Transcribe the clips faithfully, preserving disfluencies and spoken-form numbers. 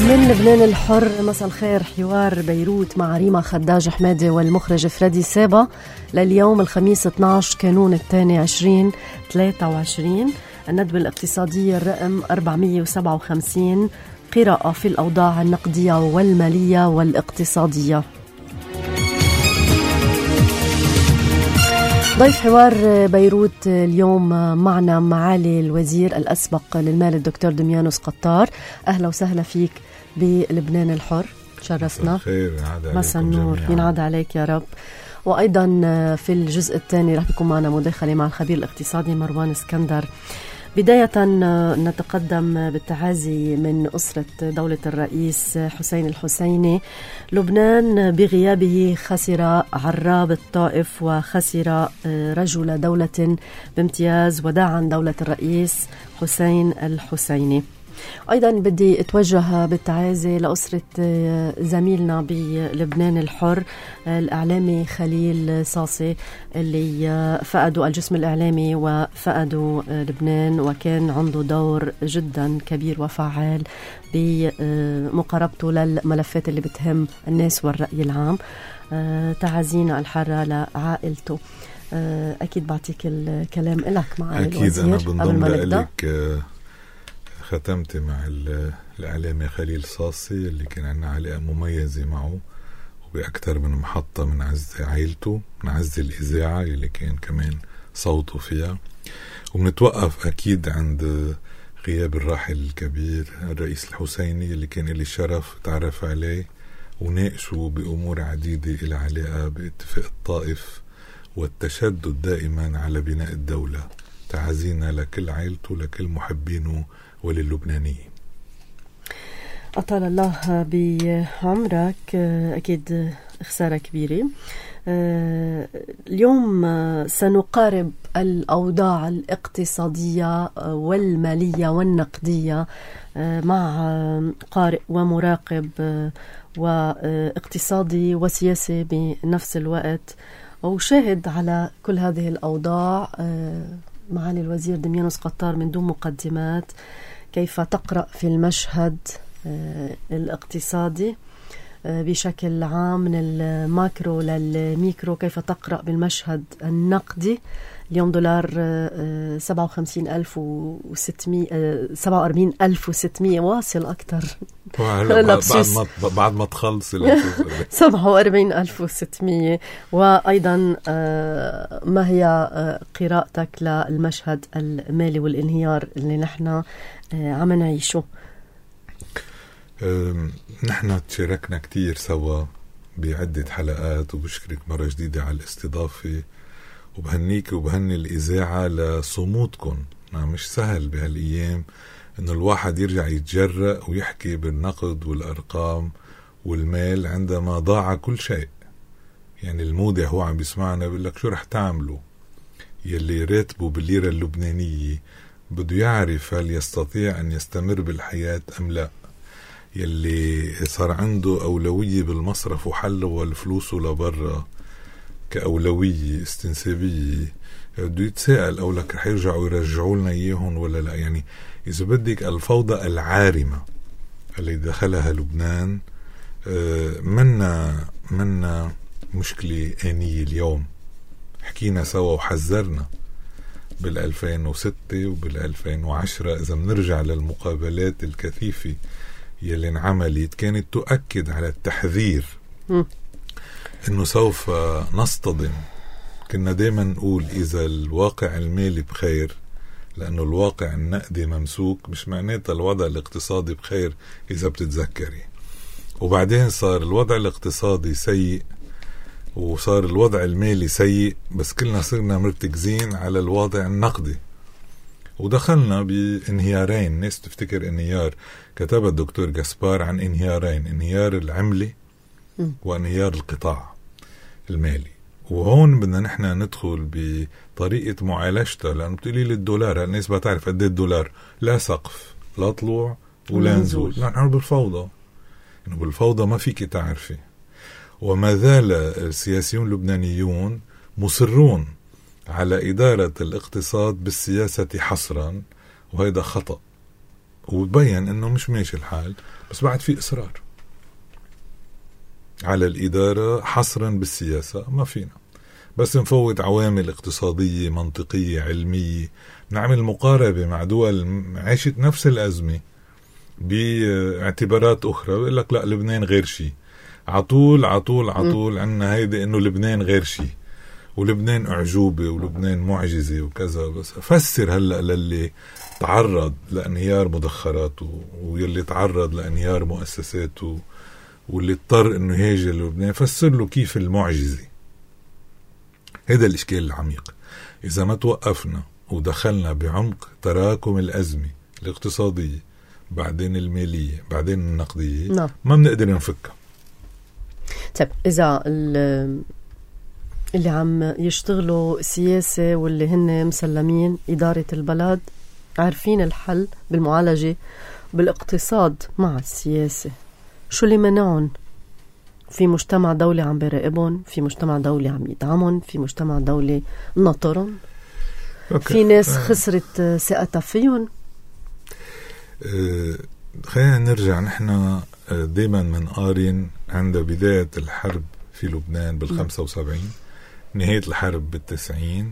من لبنان الحر. مساء الخير. حوار بيروت مع ريما خداج حمادي والمخرج فريدي سابا لليوم الخميس اثني عشر كانون الثاني عشرين ثلاثة وعشرين. الندوة الاقتصادية الرقم أربعمية وسبعة وخمسين، قراءة في الأوضاع النقدية والمالية والاقتصادية. ضيف حوار بيروت اليوم معنا معالي الوزير الأسبق للمال الدكتور دميانوس قطار. أهلا وسهلا فيك بلبنان الحر، شرفنا. مساء النور، ينعاد عليك يا رب. وأيضا في الجزء الثاني رح بيكون معنا مداخلة مع الخبير الاقتصادي مروان اسكندر. بداية نتقدم بالتعازي من أسرة دولة الرئيس حسين الحسيني. لبنان بغيابه خسر عراب الطائف وخسر رجل دولة بامتياز وداعا دولة الرئيس حسين الحسيني. أيضا بدي أتوجه بالتعازي لأسرة زميلنا بلبنان الحر الإعلامي خليل صاصي اللي فقدوا الجسم الإعلامي وفقدوا لبنان، وكان عنده دور جدا كبير وفعال بمقاربته للملفات اللي بتهم الناس والرأي العام. تعازينا الحارة لعائلته. أكيد بعطيك الكلام إلك مع أكيد الوزير. أنا بنضم لك. ختمت مع الإعلامي خليل صاصي اللي كان عنا علاقة مميزة معه وبأكثر من محطة من عز عائلته، من عز الإذاعة اللي كان كمان صوته فيها. وبنتوقف أكيد عند غياب الراحل الكبير الرئيس الحسيني اللي كان لي الشرف تعرف عليه وناقشوا بأمور عديدة إلى علاقة باتفاق الطائف والتشدد دائما على بناء الدولة. تعزينا لكل عائلته، لكل محبينه وللبنانيين. أطال الله بعمرك. أكيد خسارة كبيرة. اليوم سنقارب الأوضاع الاقتصادية والمالية والنقدية مع قارئ ومراقب واقتصادي وسياسي بنفس الوقت، وشاهد على كل هذه الأوضاع. معالي الوزير دميانوس قطار، من دون مقدمات، كيف تقرأ في المشهد الاقتصادي بشكل عام من الماكرو للميكرو؟ كيف تقرأ بالمشهد النقدي؟ اليوم دولار سبعة وخمسين ألف وستمية سبعة وأربعين ألف وستمية، واصل أكتر بعد ما بعد ما تخلص سبعة وأربعين ألف وستمية. وأيضا ما هي قراءتك للمشهد المالي والانهيار اللي نحن عم نعيشه؟ نحن تشاركنا كتير سوا بعدة حلقات، وبشكرك مرة جديدة على الاستضافة، وبهنيك وبهني الإذاعة لصمودكم. مش سهل بهالأيام إنه الواحد يرجع يتجرأ ويحكي بالنقد والأرقام والمال عندما ضاع كل شيء. يعني المودع هو عم بيسمعنا بيقول لك شو رح تعملوا؟ يلي راتبه بالليرة اللبنانية بده يعرف هل يستطيع أن يستمر بالحياة أم لا. يلي صار عنده أولوية بالمصرف وحلوا الفلوس لبرا كأولوية استنسابية بده يتساءل أو لك رح يرجعوا يرجعوا لنا إياهم ولا لا. يعني إذا بدك الفوضى العارمة اللي دخلها لبنان منا منا مشكلة آنية اليوم. حكينا سوا وحذرنا بالألفين وستة وبالألفين وعشرة. إذا منرجع للمقابلات الكثيفة يلي انعملت كانت تؤكد على التحذير م. إنه سوف نصطدم. كنا دايما نقول إذا الواقع المالي بخير، لأنه الواقع النقدي ممسوك، مش معناتها الوضع الاقتصادي بخير إذا بتتذكري. وبعدين صار الوضع الاقتصادي سيء وصار الوضع المالي سيء، بس كلنا صرنا مرتكزين على الوضع النقدي ودخلنا بانهيارين. الناس تفتكر انهيار، كتب الدكتور جاسبار عن انهيارين: انهيار العملة وانهيار القطاع المالي. وهون بدنا نحن ندخل بطريقة معالجتها، لأنه بتقولي لي الدولار، الناس بتعرف قد ايه الدولار، لا سقف لا طلوع ولا نزول. نحن بالفوضى، إنه بالفوضى ما فيك تعرفي. وما زال السياسيون اللبنانيون مصرون على إدارة الاقتصاد بالسياسة حصرا، وهذا خطأ. وبين انه مش ماشي الحال، بس بعد في اصرار على الاداره حصرا بالسياسه. ما فينا بس نفوت عوامل اقتصاديه منطقيه علميه، نعمل مقاربه مع دول عاشت نفس الازمه باعتبارات اخرى، ويقول لك لا لبنان غير شيء. عطول عطول عطول عنا هيدا انه لبنان غير شيء، ولبنان اعجوبه، ولبنان معجزه وكذا. بس فسر هلا للي تعرض لانهيار مدخراته، واللي تعرض لانهيار مؤسساته، واللي اضطر انه يهاجر لبنان، فسر له كيف المعجزه. هذا الاشكال العميق. اذا ما توقفنا ودخلنا بعمق تراكم الازمه الاقتصاديه، بعدين الماليه، بعدين النقديه، نعم. ما بنقدر نفكها. طيب إذا اللي عم يشتغلوا سياسة واللي هن مسلمين إدارة البلد عارفين الحل بالمعالجة بالاقتصاد مع السياسة، شو اللي منعهم؟ في مجتمع دولي عم بيراقبهم، في مجتمع دولي عم يدعمهم، في مجتمع دولي ناطرهم، في ناس خسرت ثقتها فيهم. أه خلينا نرجع. نحن دايما منقارن عند بداية الحرب في لبنان بالخمسة وسبعين، نهاية الحرب بالتسعين،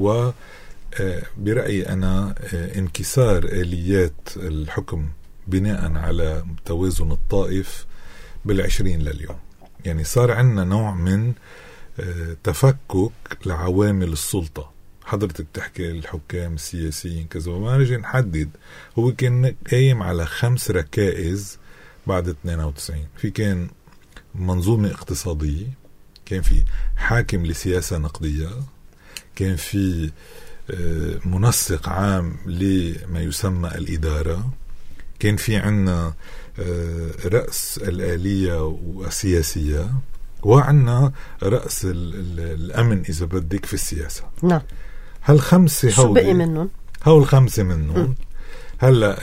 وبرأيي أنا انكسار آليات الحكم بناء على توازن الطائف بالعشرين لليوم. يعني صار عندنا نوع من تفكك لعوامل السلطة. حضرتك بتحكي الحكام السياسيين كذا، وما نجي نحدد. هو كان قايم على خمس ركائز بعد اثنين وتسعين. في كان منظومة اقتصادية، كان في حاكم لسياسة نقدية، كان في منسق عام لما يسمى الإدارة، كان في عنا رأس الآلية والسياسية، وعنا رأس الأمن إذا بدك في السياسة. نعم. هالخمسة شو بقي منهم؟ هول الخمسة منهم. هلا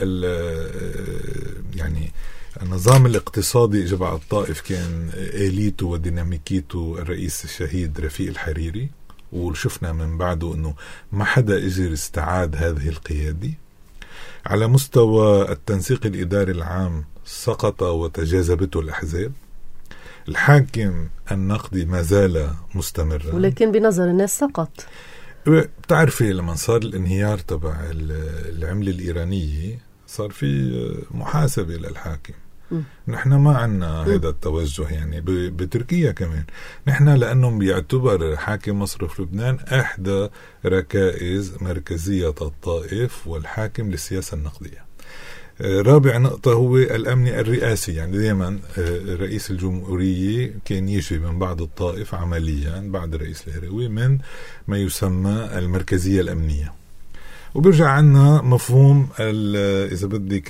يعني النظام الاقتصادي اجى بعد الطائف كان آليته وديناميكيته الرئيس الشهيد رفيق الحريري، وشفنا من بعده انه ما حدا اجر استعاد هذه القيادة. على مستوى التنسيق الإداري العام سقط وتجاذبته الأحزاب. الحاكم النقدي ما زال مستمرا، ولكن بنظر الناس سقط. بتعرفي لما صار الانهيار تبع العملة الإيرانية صار في محاسبة للحاكم. م. نحن ما عنا هذا التوجه. يعني بتركيا كمان نحن لأنهم بيعتبر حاكم مصرف لبنان إحدى ركائز مركزية الطائف والحاكم للسياسة النقدية. رابع نقطة هو الأمن الرئاسي. يعني دائما رئيس الجمهورية كان يجي من بعد الطائف عمليا بعد رئيس الهروي من ما يسمى المركزية الأمنية. وبرجع عنا مفهوم إذا بدك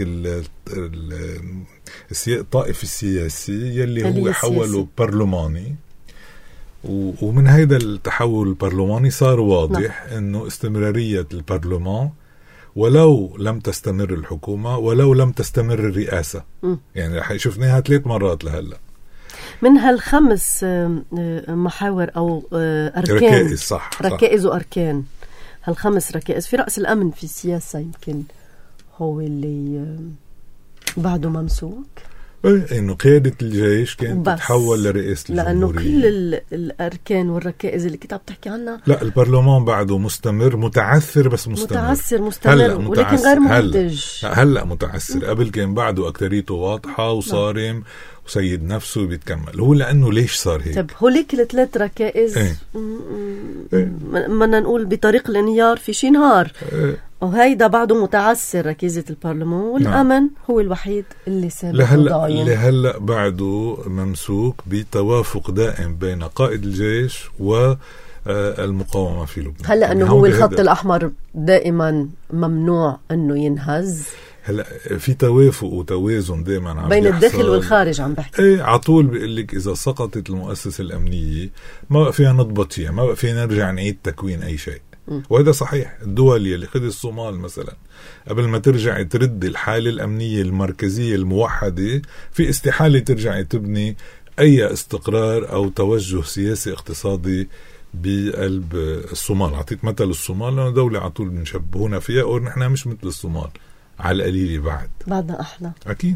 الطائف السياسي يلي هو حوله برلماني، ومن هذا التحول البرلماني صار واضح نعم. أنه استمرارية البرلمان ولو لم تستمر الحكومة ولو لم تستمر الرئاسة. م. يعني شفناها ثلاث مرات لهلأ. من هالخمس محاور أو أركان، ركائز صح ركائز وأركان، هالخمس ركائز في رأس الأمن في السياسة يمكن هو اللي بعده ممسوك. إنه قيادة الجيش كانت تتحول لرئيس الجمهورية، لأنه كل الأركان والركائز اللي كنت عم تحكي عنها لا البرلمان بعده مستمر، متعثر بس مستمر. متعثر مستمر ولكن غير منتج. هلأ, هلأ متعثر. قبل كان بعده أكتريته واضحة وصارم لا. وسيد نفسه بيتكمل. هو لأنه ليش صار هيك؟ طب هوليك الثلاث ركائز ايه؟ بدنا نقول بطريق الانهيار في شي نهار ايه؟ وهيدا بعده متعثر ركيزة البرلمان، والأمن نعم. هو الوحيد اللي سابق لهلأ لهلأ بعده ممسوك بتوافق دائم بين قائد الجيش والمقاومة في لبنان. هلأ يعني أنه هو الخط الأحمر دائما ممنوع أنه ينهز. هلا في توافق وتوازن دائما عم بين الداخل والخارج. عم بحكي ايه عطول بيقول لك اذا سقطت المؤسسه الامنيه ما بقى فيها نضبط فيها، ما بقى فينا نرجع نعيد تكوين اي شيء. م. وهذا صحيح. الدول يلي خذ الصومال مثلا قبل ما ترجع ترد الحاله الامنيه المركزيه الموحده في استحاله ترجع تبني اي استقرار او توجه سياسي اقتصادي بقلب الصومال. اعطيت مثل الصومال لانه دوله عطول بنشبهونا فيها ونحن مش مثل الصومال. على القليل بعد بعدنا احنا اكيد.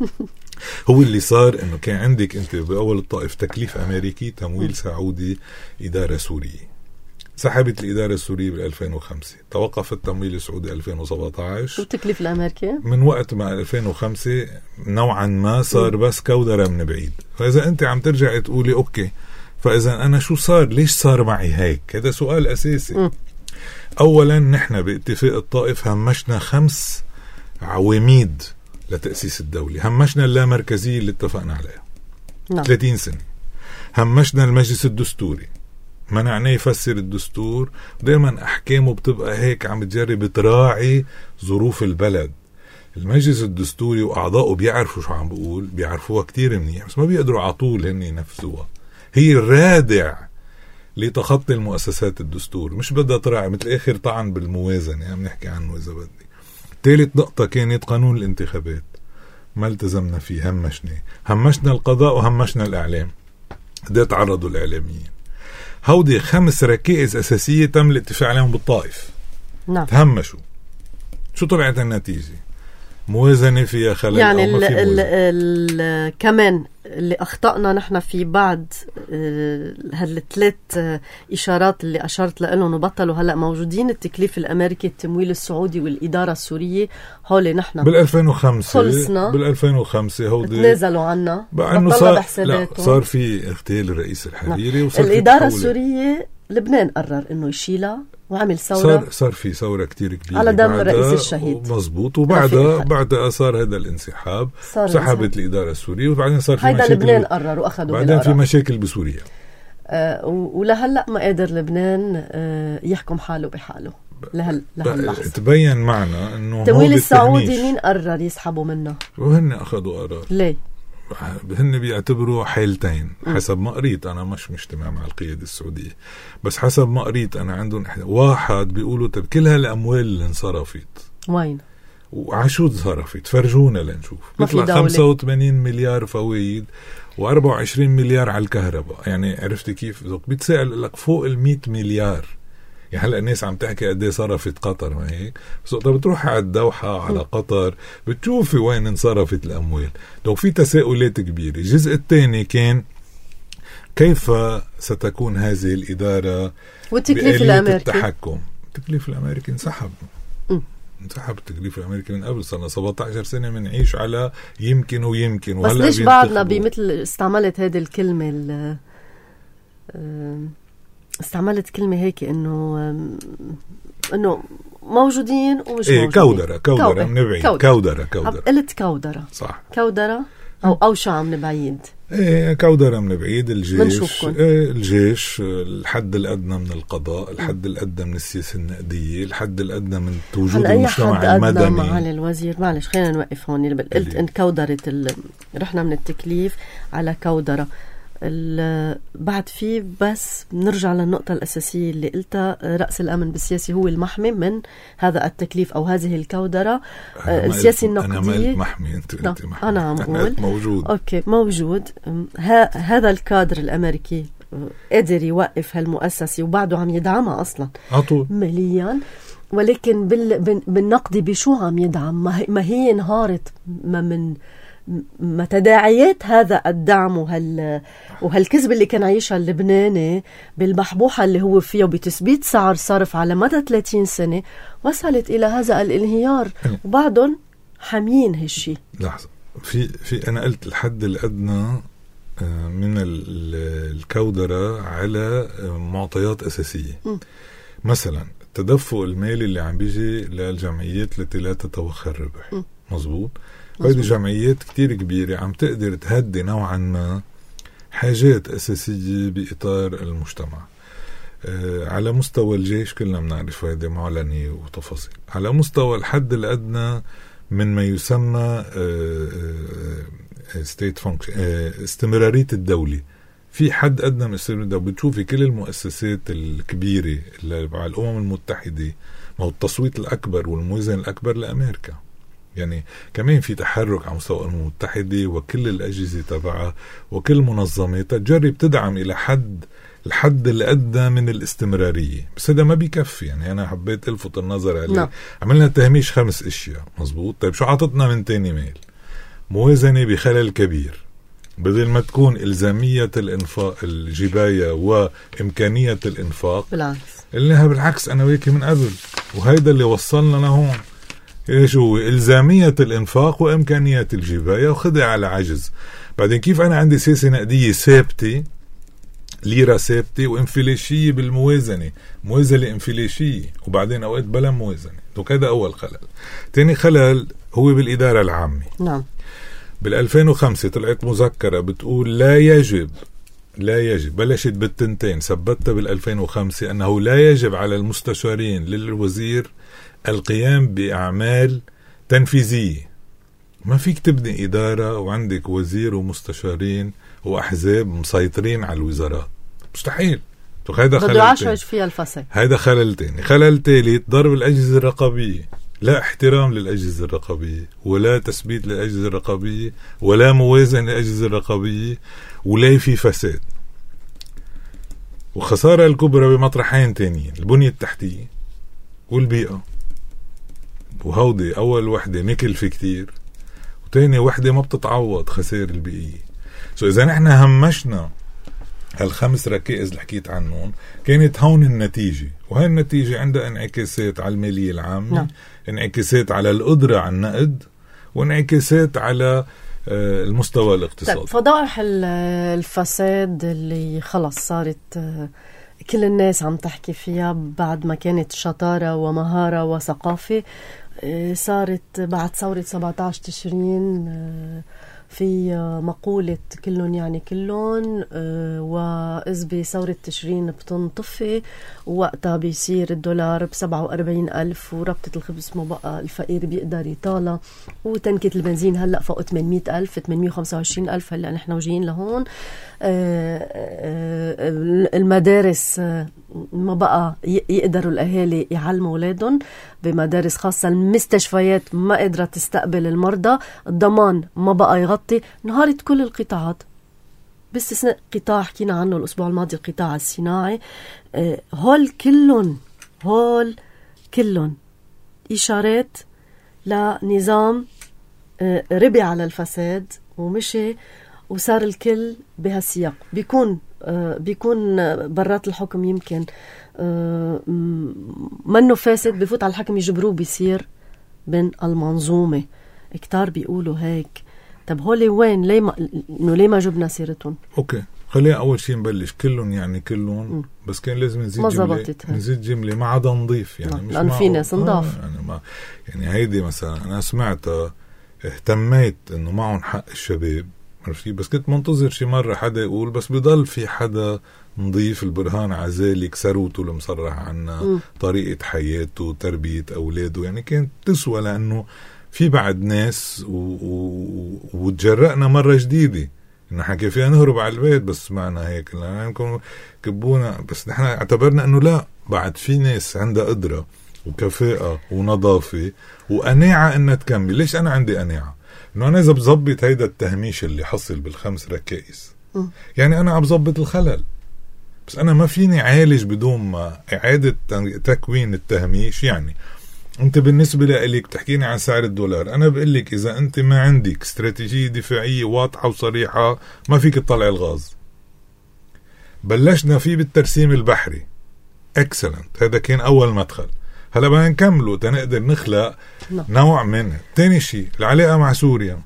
هو اللي صار انه كان عندك انت باول الطائف تكليف امريكي، تمويل سعودي، اداره سوريه. سحبت الاداره السوريه بال ألفين وخمسة، توقف التمويل السعودي ألفين وسبعة عشر، والتكليف الامريكي من وقت ما ألفين وخمسة نوعا ما صار بس كودره من بعيد. فاذا انت عم ترجع تقولي اوكي، فاذا انا شو صار؟ ليش صار معي هيك؟ هذا سؤال اساسي. م. اولا نحن باتفاق الطائف همشنا خمس عواميد لتأسيس الدولة. همشنا اللامركزية اللي اتفقنا عليها نعم. ثلاثين سنة. همشنا المجلس الدستوري، منعناه يفسر الدستور، دائما أحكامه بتبقى هيك عم تجرب تراعي ظروف البلد. المجلس الدستوري وأعضائه بيعرفوا شو عم بقول، بيعرفوها كتير منيح، بس ما بيقدروا عطول هن ينفذوها. هي الرادع لتخطي المؤسسات الدستور، مش بدها تراعي مثل آخر طعن بالموازنة عم نحكي عنه إذا بدي. ثالث نقطة كانت قانون الانتخابات، ما التزمنا فيه، همشنا همشنا القضاء وهمشنا الإعلام، ده تعرضوا الإعلاميين. هودي خمس ركائز أساسية تم الاتفاق عليهم بالطائف. نعم. تهمشوا. شو طلعت النتيجة؟ موازنة فيها خلل يعني أو ما في ال ال ال كمان اللي أخطأنا نحن في بعد هالثلاث إشارات اللي أشرت لهم وبطلوا هلأ موجودين، التكليف الأمريكي، التمويل السعودي، والإدارة السورية. هولي نحن بالألفين وخمسة خلصنا، بالألفين وخمسة هودي تنازلوا عنا، بطلنا صار بحساباتهم. صار في اغتيال الرئيس الحريري. وصار الإدارة السورية لبنان قرر إنه يشيلها وعمل ثورة. صار صار في ثورة كتير كبيرة على دم الرئيس الشهيد. مظبوط. وبعدها بعدها صار هذا الانسحاب، سحبت الإدارة السورية، وبعدين صار في مشاكل. لبنان قرر وأخذوا بعدين في مشاكل بسوريا. آه ولهلا ما قادر لبنان آه يحكم حاله بحاله لهل لهاللحظة. تبين معنا إنه التمويل السعودي مين قرر يسحبوا منه؟ وهن أخذوا قرار. ليه؟ هن بيعتبروا حيلتين حسب ما قريت أنا، مش مجتمع مع القيادة السعودية، بس حسب ما قريت أنا عندهم واحد بيقولوا طب كل هالأموال اللي انصرفت وين؟ وعشو انصرفت؟ فرجونا لنشوف. بيطلع خمسة وثمانين مليار فوائد وأربعة وعشرين مليار على الكهرباء. يعني عرفتي كيف؟ بيتسأل لك فوق المئة مليار. يعني هلا الناس عم تحكي قد ايه صرفت قطر، ما هيك؟ بس وقت بتروح على الدوحة على قطر بتشوفي وين انصرفت الأموال. لو في تساؤلات كبيرة. الجزء الثاني كان كيف ستكون هذه الإدارة والتكليف الأمريكي. التحكم. التكليف الأمريكي انسحب انسحب التكليف الأمريكي من قبل. صرنا سبعة عشر سنة منعيش على يمكن ويمكن. بس ليش بعدنا بمثل استعملت هذه الكلمة ال استعملت كلمة هيك إنه إنه موجودين ومش إيه موجودين. كودرة كودرة من بعيد. كودرة كودرة قلت كودرة صح. كودرة أو أوشع من بعيد. إيه كودرة من بعيد. الجيش إيه الجيش الحد الأدنى من القضاء، الحد الأدنى من السياسة النقدية، الحد الأدنى من وجود المجتمع المدني. معالي الوزير معلش خلينا نوقف هون. قلت إن كودرة ال... رحنا من التكليف على كودرة. بعد فيه بس نرجع للنقطة الأساسية اللي قلتها، رأس الأمن بالسياسي هو المحمي من هذا التكليف أو هذه الكودرة. السياسي النقدية أنا ما قلت محمي، أنت قلت محمي. أنا عم أقول موجود. أوكي موجود. ها هذا الكادر الأمريكي قدر يوقف هالمؤسسة وبعده عم يدعمها أصلا عطول ماليا، ولكن بال بالنقد بشو عم يدعم؟ ما هي انهارت ما من ما تداعيات هذا الدعم وهال وهالكذب اللي كان عايشها اللبناني بالمحبوحة اللي هو فيها وبتثبيت سعر صرف على مدى ثلاثين سنة وصلت إلى هذا الانهيار، وبعدهم حامين هالشي. لحظة، في في أنا قلت الحد الأدنى من الكودرة على معطيات أساسية. م. مثلا التدفق المالي اللي عم بيجي للجمعيات التي لا تتوخى الربح. مظبوط. هذه جمعيات كتير كبيرة عم تقدر تهدي نوعا ما حاجات أساسية بإطار المجتمع. آه على مستوى الجيش كلنا بنعرف هذه معلنة وتفاصيل. على مستوى الحد الأدنى من ما يسمى آه آه state function، آه استمرارية الدولة. في حد أدنى من استمرارية الدولة. بتشوفي كل المؤسسات الكبيرة اللي على الأمم المتحدة، ما هو التصويت الأكبر والموازنة الأكبر لأمريكا. يعني كمان في تحرك على مستوى الأمم المتحدة وكل الأجهزة تبعها وكل منظماتها تجرب تدعم إلى حد الحد الأدنى من الاستمرارية، بس هذا ما بيكفي. يعني أنا حبيت ألفت النظر عليه. نعم. عملنا تهميش خمس أشياء مزبوط. طيب شو عطتنا من تاني ميل؟ موازنة بخلل كبير، بدل ما تكون إلزامية الإنفاق الجباية وإمكانية الإنفاق بالعكس قلناها بالعكس أنا وياكي من قبل، وهيدا اللي وصلنا لهون. إيش هو؟ إلزامية الإنفاق وإمكانية الجباية وخدع على عجز. بعدين كيف أنا عندي سياسة نقدية ثابتة، ليرة ثابتة وانفلاشية بالموازنة، موازنة انفلاشية، وبعدين أوقات بلا موازنة. هذا أول خلل. تاني خلل هو بالإدارة العامة. نعم. بالألفين وخمسة طلعت مذكرة بتقول لا يجب لا يجب بلشت بالتنتين، ثبتها بالألفين وخمسة أنه لا يجب على المستشارين للوزير القيام بأعمال تنفيذية. ما فيك تبني إدارة وعندك وزير ومستشارين وأحزاب مسيطرين على الوزارات، مستحيل. هذا بده يعشش فيها الفساد. هذا خلل تاني. خلل ثالث ضرب الأجهزة الرقابية. لا احترام للأجهزة الرقابية، ولا تثبيت للأجهزة الرقابية، ولا موازنة للأجهزة الرقابية، ولا في فساد. وخسارة الكبرى بمطرحين تانيين، البنية التحتية والبيئة. وهودي أول وحدة مكلفة كتير، وتاني وحدة ما بتتعوض، خسائر البيئية. سو إذا نحن همشنا هالخمس ركائز اللي حكيت عنهم، كانت هون النتيجة. وهي النتيجة عندها انعكاسات على المالية العامة. نعم. انعكاسات على القدرة على النقد، وانعكاسات على المستوى الاقتصادي. طيب فضائح الفساد اللي خلص صارت كل الناس عم تحكي فيها بعد ما كانت شطارة ومهارة وثقافة، صارت بعد ثورة سبعة عشر تشرين في مقولة كلهم يعني كلهم، وإذ بثورة تشرين بتنطفي، ووقتها بيصير الدولار بسبعة وأربعين ألف، وربطة الخبز ما بقى الفقير بيقدر يطالع، وتنكة البنزين هلأ فوق ثمانمائة ألف، ثمانمائة وخمسة وعشرين ألف هلأ نحن وجيين لهون. المدارس ما بقى يقدروا الأهالي يعلموا أولادهم بمدارس خاصة، المستشفيات ما قدرت تستقبل المرضى، الضمان ما بقى يغطي، نهارت كل القطاعات باستثناء قطاع حكينا عنه الأسبوع الماضي، القطاع الصناعي. هول كلهم هول كلهم إشارات لنظام ربي على الفساد ومشي، وصار الكل بهالسياق. بيكون آه بيكون برات الحكم يمكن آه منه فاسد، بفوت على الحكم يجبروه بيصير بين المنظومة. كتار بيقولوا هيك. طب هولي وين؟ ليه ما إنه ليه ما جبنا سيرتهم؟ أوكي خلينا أول شيء نبلش كلهم يعني كلهم، بس كان لازم نزيد جملة نزيد جملة ما عدا نضيف يعني. مش لأن في ناس نضاف آه يعني, ما يعني هيدي مثلا أنا سمعت اهتميت إنه معهم حق الشباب، بس كنت منتظر شي مرة حدا يقول بس بيضل في حدا نضيف. البرهان عزالي كسروته المصرح عنا م. طريقة حياته، تربية أولاده، يعني كانت تسوى لأنه في بعد ناس و... و... وتجرأنا مرة جديدة إنه حكي فيها نهرب على البيت، بس معنا هيك لأنكم كبونا، بس نحن اعتبرنا إنه لا، بعد في ناس عندها قدرة وكفاءة ونظافة وقناعة إنها تكمل. ليش أنا عندي قناعة؟ إنه أنا إذا بزبط هيدا التهميش اللي حصل بالخمس ركائز، يعني أنا عم بزبط الخلل، بس أنا ما فيني عالج بدون ما إعادة تكوين التهميش. يعني أنت بالنسبة لك تحكيني عن سعر الدولار، أنا بقول لك إذا أنت ما عندك استراتيجية دفاعية واضحة وصريحة ما فيك تطلع الغاز. بلشنا فيه بالترسيم البحري، اكسلنت، هذا كان أول مدخل. هلا بدنا نكمله تنقدر نخلق نوع منه. تاني شيء العلاقة مع سوريا،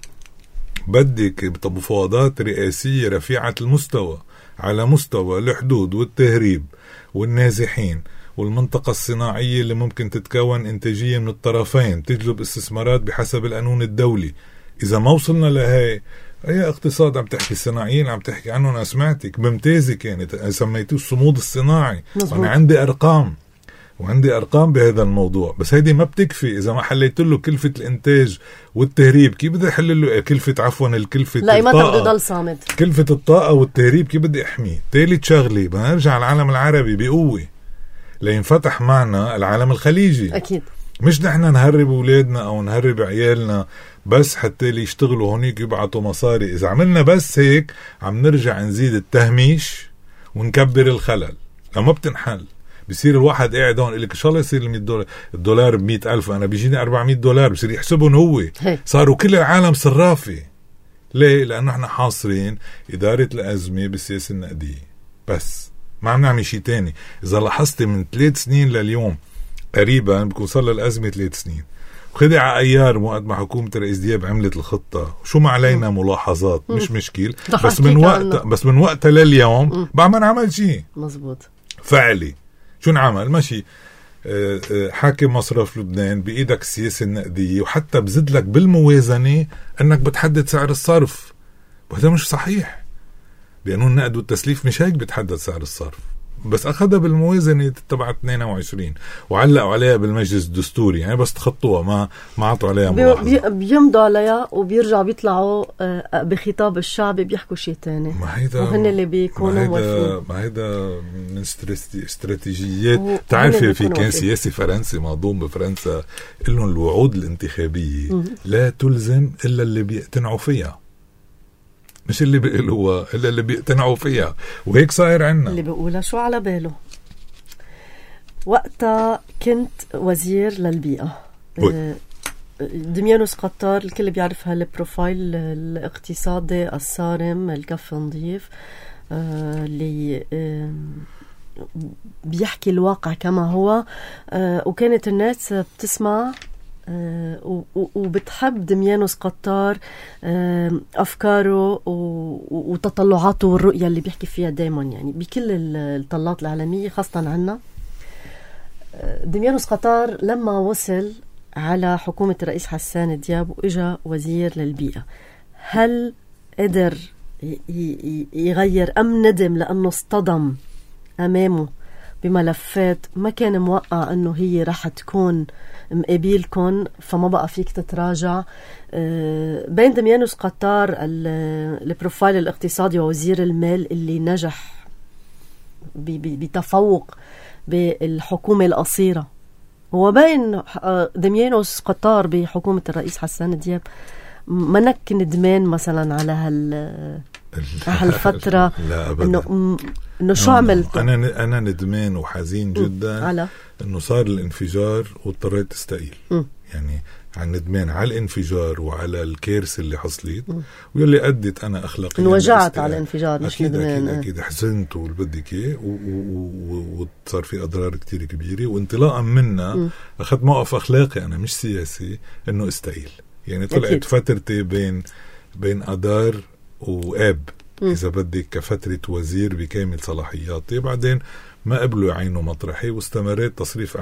بدك بمفاوضات رئاسية رفيعة المستوى على مستوى الحدود والتهريب والنازحين والمنطقة الصناعية اللي ممكن تتكون إنتاجية من الطرفين تجلب استثمارات بحسب القانون الدولي. إذا ما وصلنا لهي أي اقتصاد عم تحكي، الصناعيين عم تحكي عنه، أنا سمعتك بمتازة كانت سميتوه الصمود الصناعي، وأنا عندي أرقام وعندي أرقام بهذا الموضوع، بس هيدي ما بتكفي إذا ما حليت له كلفة الإنتاج والتهريب. كيف بدي أحل له كلفة عفوا الكلفة لا ما بده يضل صامد، كلفة الطاقة والتهريب كيف بدي أحميه؟ ثالث شغلة بدنا نرجع العالم العربي بقوة لينفتح معنا العالم الخليجي. أكيد مش نحن نهرب أولادنا أو نهرب عيالنا بس حتى لي يشتغلوا هونيك يبعتوا مصاري. إذا عملنا بس هيك عم نرجع نزيد التهميش ونكبر الخلل. لما بتنحل بصير الواحد قاعد هون يقول لك ان شاء الله يصير مية دولار، الدولار ب مية ألف، انا بيجيني أربعمية دولار، بصير يحسبهم هو. صاروا كل العالم صرافي. ليه؟ لانه احنا حاصرين اداره الازمه بالسياسه النقديه بس، ما عم نعمل شيء تاني. اذا لاحظت من ثلاث سنين لليوم قريبا بكون صار للازمه ثلاث سنين، وخدع ايار وقت ما حكومه الرئيس دياب عملت الخطه، شو ما علينا ملاحظات مش مشكل، بس من وقت بس من وقتها لليوم بعد ما نعمل شيء مزبوط فعلي. شو نعمل؟ ماشي حاكم مصرف لبنان بإيدك السياسة النقدية، وحتى بزد لك بالموازنة أنك بتحدد سعر الصرف، وهذا مش صحيح. بقانون النقد والتسليف مش هيك بتحدد سعر الصرف، بس أخذها بالموازنة تبع اثنين وعشرين وعلقوا عليها بالمجلس الدستوري، يعني بس تخطوها، ما ما عطوا عليها ملاحظة. بيمضوا عليها وبيرجعوا بيطلعوا بخطاب الشعب بيحكوا شيء تاني، ما هيدا وهن اللي بيكونوا موافقين. ما هيدا من استراتيجيات. تعرفي في كان سياسي فرنسي مهضوم بفرنسا قال لهم الوعود الانتخابية م- لا تلزم إلا اللي بيقتنعوا فيها، مش اللي بيقولوها إلا اللي بيقتنعوا فيها، وهيك صاير عنا. اللي بيقولها شو على باله. وقتها كنت وزير للبيئة. وي. دميانوس قطار الكل بيعرفها، البروفايل الاقتصادي الصارم، الكف نظيف، اللي بيحكي الواقع كما هو، وكانت الناس بتسمع وبتحب دميانوس قطار أفكاره وتطلعاته والرؤية اللي بيحكي فيها دايما، يعني بكل الطلات العالمية خاصة عنا. دميانوس قطار لما وصل على حكومة الرئيس حسان دياب وإجا وزير للبيئة، هل قدر يغير أم ندم لأنه اصطدم أمامه بملفات ما كان موقع أنه هي رح تكون مقابلكن، فما بقى فيك تتراجع؟ بين دميانوس قطار البروفايل الاقتصادي ووزير المال اللي نجح بتفوق بالحكومة القصيرة، وبين دميانوس قطار بحكومة الرئيس حسان دياب، منك ندمان مثلا على هال هالفترة؟ لا أبدا. إنه إنه شو عملت؟ أنا أنا ندمان وحزين جدا على إنه صار الانفجار واضطريت استقيل. م. يعني عن ندمان على الانفجار وعلى الكارثة اللي حصلت، واللي أدت أنا أخلاقيا انوجعت على الانفجار، مش أكيد ندمان. أكيد, أكيد حزنت والبدك إيه، وصار في أضرار كتير كبيرة، وانطلاقا منا أخذت موقف أخلاقي أنا مش سياسي إنه استقيل. يعني طلعت أكيد. فترتي بين بين أدار وآب إذا بدك كفترة وزير بكامل صلاحياتي، بعدين ما قبلوا يعينوا مطرحي، واستمريت تصريف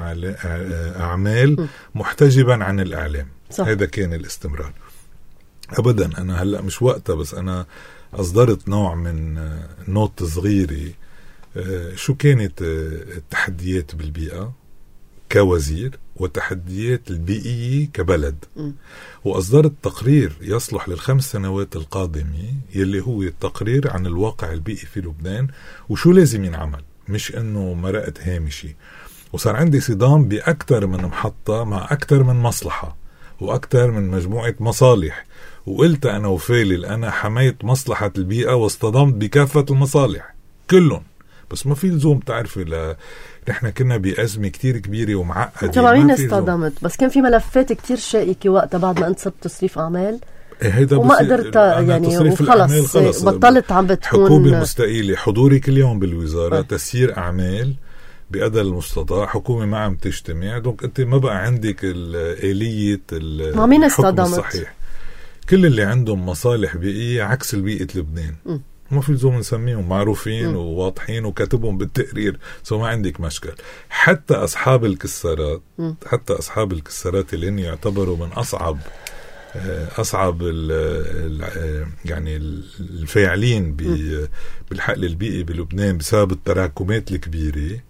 أعمال محتجبا عن الإعلام. صح. هذا كان الاستمرار. أبدا أنا هلأ مش وقتها، بس أنا أصدرت نوع من نوت صغيرة شو كانت التحديات بالبيئة كوزير والتحديات البيئية كبلد، م. وأصدرت تقرير يصلح للخمس سنوات القادمة، يلي هو التقرير عن الواقع البيئي في لبنان وشو لازم ينعمل، مش إنه مرقت هامشي. وصار عندي صدام بأكتر من محطة مع أكتر من مصلحة وأكتر من مجموعة مصالح، وقلت أنا وفالي أنا حميت مصلحة البيئة واصطدمت بكافة المصالح كلهم، بس ما في لزوم تعرفي ل... نحن كنا بأزمة كتير كبيرة ومعقدة. طبعا مين اصطدمت، بس كان في ملفات كتير شائكة وقتها بعد ما انت صرت تصريف أعمال، إيه وما قدرت يعني وخلص خلص بطلت عم بتكون حكومة مستقيلة، حضوري كل يوم بالوزارة، أه. تسيير أعمال بقدر المستطاع، حكومة ما عم تجتمع، دونك أنت ما بقى عندك الآلية الحكم الصحيح. كل اللي عندهم مصالح بيئية عكس البيئة لبنان، م. ما في لزوم نسميهم معروفين م. وواضحين وكاتبهم بالتقرير، سو ما عندك مشكل. حتى أصحاب الكسارات م. حتى أصحاب الكسارات اللي هن يعتبروا من أصعب أصعب ال ال يعني الفاعلين بالحقل البيئي بلبنان بسبب التراكمات الكبيرة،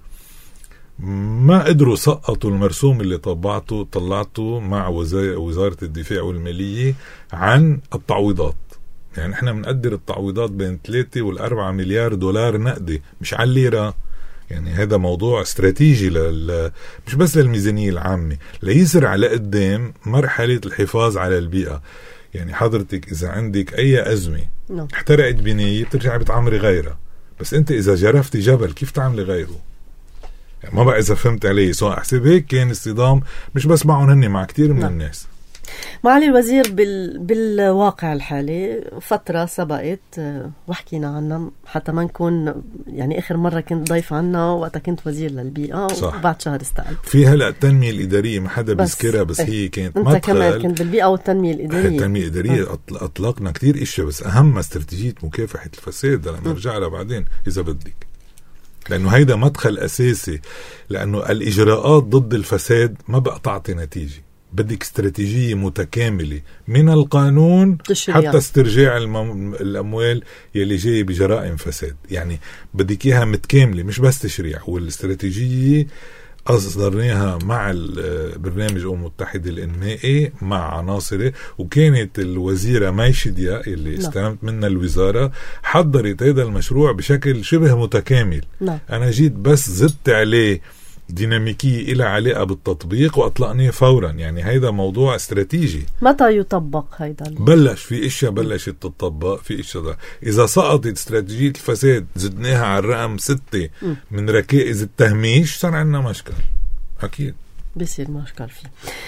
ما قدروا سقطوا المرسوم اللي طبعته طلعته مع وزارة الدفاع والمالية عن التعويضات. يعني احنا بنقدر التعويضات بين ثلاثة والأربعة مليار دولار نقدي، مش على الليرة. يعني هذا موضوع استراتيجي لل... مش بس للميزانية العامة، ليسر على قدام مرحلة الحفاظ على البيئة. يعني حضرتك إذا عندك أي أزمة no. احترقت بناية بترجع بتعمري غيرها، بس انت اذا جرفتي جبل كيف تعملي غيره؟ يعني ما بقى اذا فهمت علي. سو احسب هيك كان اصطدام مش بس معهم هني، مع كتير من لا. الناس. معالي الوزير، بال... بالواقع الحالي فترة سبقت وحكينا عنها حتى ما نكون يعني آخر مرة كنت ضيف عنا وقتا كنت وزير للبيئة صح. وبعد شهر استقلت. في هلأ التنمية الإدارية ما حدا بيذكرها بس, بس هي كانت انت مدخل. كمان كنت بالبيئة والتنمية الإدارية. التنمية الإدارية أطلقنا كتير إشياء، بس أهم استراتيجية مكافحة الفساد لما نرجع لها بعدين إذا بدك، لأنه هيدا مدخل أساسي. لأنه الإجراءات ضد الفساد ما بقى تعطي نتيجة، بدك استراتيجية متكاملة من القانون تشريع. حتى استرجاع المم... الأموال يلي جاي بجرائم فساد. يعني بدك إياها متكاملة مش بس تشريع. والاستراتيجية أصدرناها مع البرنامج الأمم المتحدة الإنمائي مع عناصره، وكانت الوزيرة مايشديا اللي استلمت منها الوزارة حضرت هذا المشروع بشكل شبه متكامل. لا. أنا جيت بس زدت عليه ديناميكية إلى علاقة بالتطبيق وأطلقناه فورا. يعني هيدا موضوع استراتيجي. متى يطبق هيدا؟ بلش في إشياء بلشت تطبق، في إشياء ده. إذا سقطت استراتيجية الفساد زدناها على الرقم ستة م. من ركائز التهميش، صار عندنا مشكل أكيد، بيصير مشكل فيه.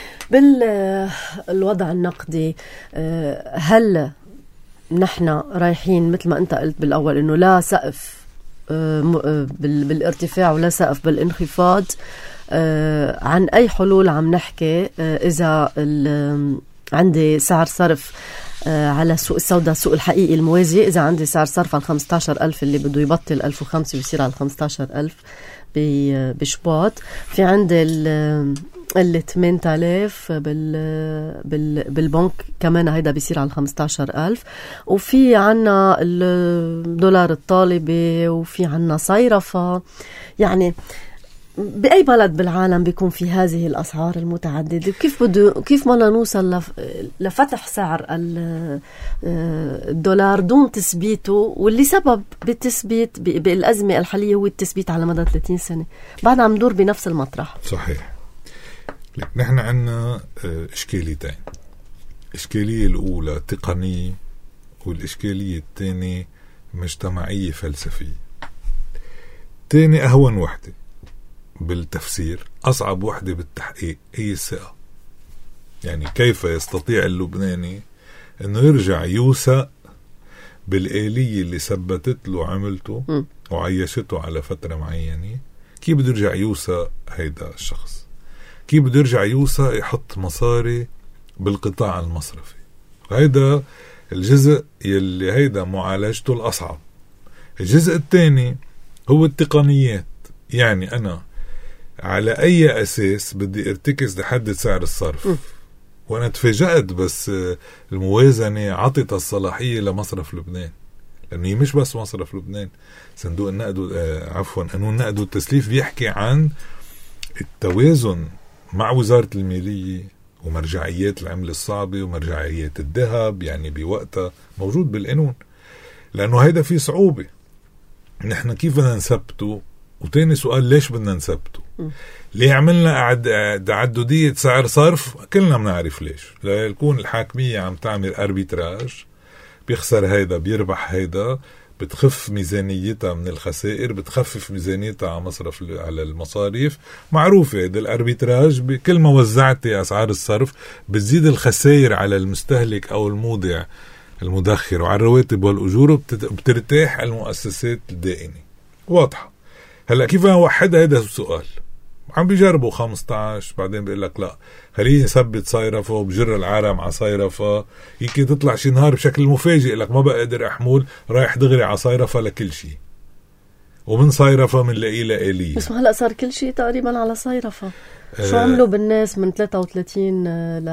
بالوضع النقدي هل نحن رايحين مثل ما أنت قلت بالأول إنه لا سقف بالارتفاع ولا سقف بالانخفاض؟ عن أي حلول عم نحكي؟ إذا عندي سعر صرف على سوق السوداء، سوق الحقيقي الموازي، إذا عندي سعر صرف على خمسة عشر ألف اللي بده يبطل ألف وخمسة بيصير على خمسة عشر ألف بشباط. في عندي ال ثمانية آلاف بال بال بالبنك كمان هيدا بيصير على خمسة عشر ألف. وفي عنا الدولار الطالبي، وفي عنا صيرفة. يعني بأي بلد بالعالم بيكون في هذه الأسعار المتعددة؟ كيف بده كيف ما نوصل لفتح سعر الدولار دون تثبيته، واللي سبب بالتثبيت بالأزمة الحالية هو التثبيت على مدى ثلاثين سنة، بعد عم ندور بنفس المطرح. صحيح. لك نحن عنا إشكاليتين. الإشكالية الأولى تقنية، والإشكالية الثانية مجتمعية فلسفية. تاني أهون وحدة بالتفسير، أصعب وحدة بالتحقيق، هي الثقة. يعني كيف يستطيع اللبناني أنه يرجع يوثق بالآلية اللي ثبتت له عملته م. وعيشته على فترة معينة؟ كيف بده يرجع يوثق هيدا الشخص؟ كيف بده يرجع يوثق يحط مصاري بالقطاع المصرفي؟ هيدا الجزء يلي هيدا معالجته الأصعب. الجزء الثاني هو التقنيات. يعني أنا على أي أساس بدي ارتكز لحد سعر الصرف؟ م. وأنا تفاجأت بس الموازنة عطت الصلاحية لمصرف لبنان، لأنه هي مش بس مصرف لبنان. صندوق النقد آه عفوا قانون النقد والتسليف بيحكي عن التوازن مع وزارة المالية ومرجعيات العملة الصعبة ومرجعيات الذهب، يعني بوقتها موجود بالقانون. لأنه هيدا في صعوبة. نحن كيف بدنا نثبته؟ وتاني سؤال، ليش بدنا نثبته؟ ليه عملنا تعددية سعر صرف؟ كلنا بنعرف ليش. ليكون الحاكمية عم تعمل أربيتراج، بيخسر هيدا بيربح هيدا، بتخف ميزانيتها من الخسائر، بتخفف ميزانيتها على مصرف على المصاريف. معروفة هذا الأربيتراج، كل ما وزعتي أسعار الصرف بتزيد الخسائر على المستهلك أو المودع المدخر وعلى الرواتب والأجور، بترتاح المؤسسات الدائنة. واضحة. هلأ كيف نوحد هذا السؤال؟ عم بيجربوا خمسة عشر، بعدين بيقول لك لا خليني ثبت صيرفة وبجر العالم على صيرفة، يمكن تطلع شي نهار بشكل مفاجئ لك ما بقى قادر أحمل، رايح دغري على صيرفة لكل شيء، ومن صيرفة من لقي لآلية. بس هلأ صار كل شيء تقريبا على صيرفة. آه شو عملوا بالناس من ثلاثة وثلاثين ل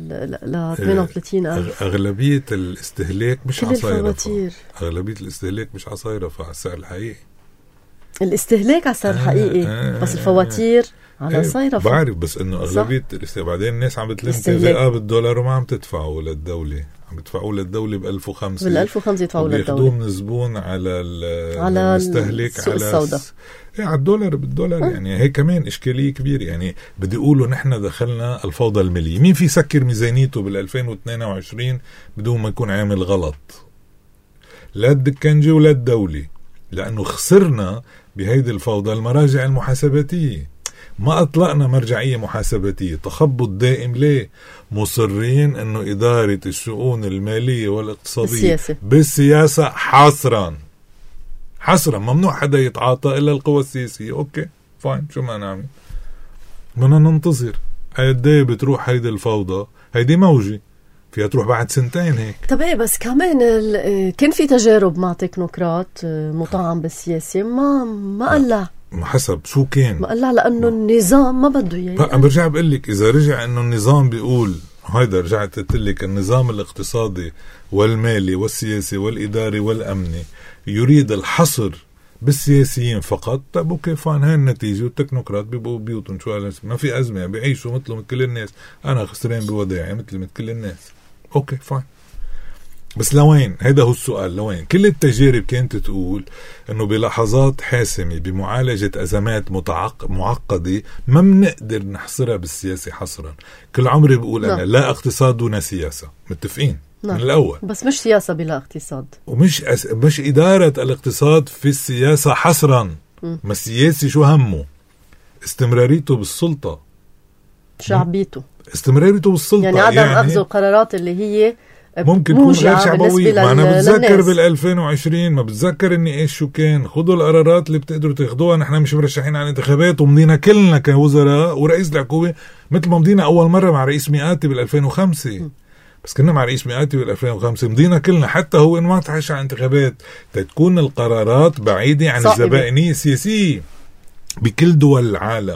ل ثمانية وثلاثين ألف؟ أغلبية الاستهلاك مش على صيرفة. أغلبية الاستهلاك مش على صيرفة، على السعر الحقيقي. الاستهلاك على السعر الحقيقي. آه آه بس الفواتير على آه صيرفة. بعرف، بس انه اغلبيه الاستهلاك. بعدين الناس عم بتلم كذا بالدولار وما عم تدفعوا للدوله، عم يدفعوا للدوله ب ألف وخمسة بال ألف وخمسة يدفعوا للدوله، وبياخذوه من الزبون على على المستهلك على السوداء. إيه على الدولار بالدولار. أه؟ يعني هي كمان اشكاليه كبيره. يعني بدي يقولوا نحن دخلنا الفوضى الماليه. مين في سكر ميزانيته بال ألفين واثنين وعشرين بدون ما يكون عامل غلط؟ لا الدكنجي ولا الدولة. لأنه خسرنا بهيدي الفوضى المراجع المحاسباتية. ما أطلقنا مرجعية محاسباتية، تخبط دائم. ليه؟ مصرين أنه إدارة الشؤون المالية والاقتصادية السياسة. بالسياسة حصرا حصرا ممنوع حدا يتعاطى إلا القوى السياسية. أوكي فاين، شو ما نعمل؟ بدنا ننتظر قد بتروح هيدي الفوضى. هيدي موجة فيها تروح بعد سنتين هيك. طب ايه بس كمان كان في تجارب مع تكنوقراط مطعم بالسياسة ما ما قلع. حسب شو كان ما قلع لأنه النظام ما بده اياه. بقى برجع بقول لك إذا رجع إنه النظام بيقول هيدا، رجعت قلت النظام الاقتصادي والمالي والسياسي والإداري والأمني يريد الحصر بالسياسيين فقط. طيب اوكي فان، هاي النتيجة. والتكنوقراط بيبقوا بيوتهم شو ما في أزمة، بيعيشوا مثل مثل كل الناس. أنا خسران بوداعي مثل مثل كل الناس. اوكي فاين. بس لوين؟ هيدا هو السؤال، لوين؟ كل التجارب كانت تقول انه بلحظات حاسمة بمعالجة ازمات متعق... معقدة ما بنقدر نحصرها بالسياسة حصرا. كل عمري بقول انا لا اقتصاد دون سياسة. متفقين من الاول، بس مش سياسة بلا اقتصاد، ومش أس... مش ادارة الاقتصاد في السياسة حصرا. م. ما السياسي شو همه؟ استمراريته بالسلطة، شعبيته، استمراريته بالسلطة. يعني عدم يعني اخذ القرارات اللي هي ممكن تكون غير شعبوية. ما أنا بتذكر بالألفين وعشرين، ما بتذكر إني إيش شو كان. خدوا القرارات اللي بتقدروا تاخدوها. نحن مش مرشحين على الانتخابات ومضينا كلنا كوزراء ورئيس الحكومة مثل ما مضينا أول مرة مع رئيس مئاتي بالألفين وخمسة. بس كنا مع رئيس مئاتي بالألفين وخمسة مضينا كلنا، حتى هو إنه ما تحش على الانتخابات. تكون القرارات بعيدة عن صاحبي. الزبائنية السياسية. بكل دول العالم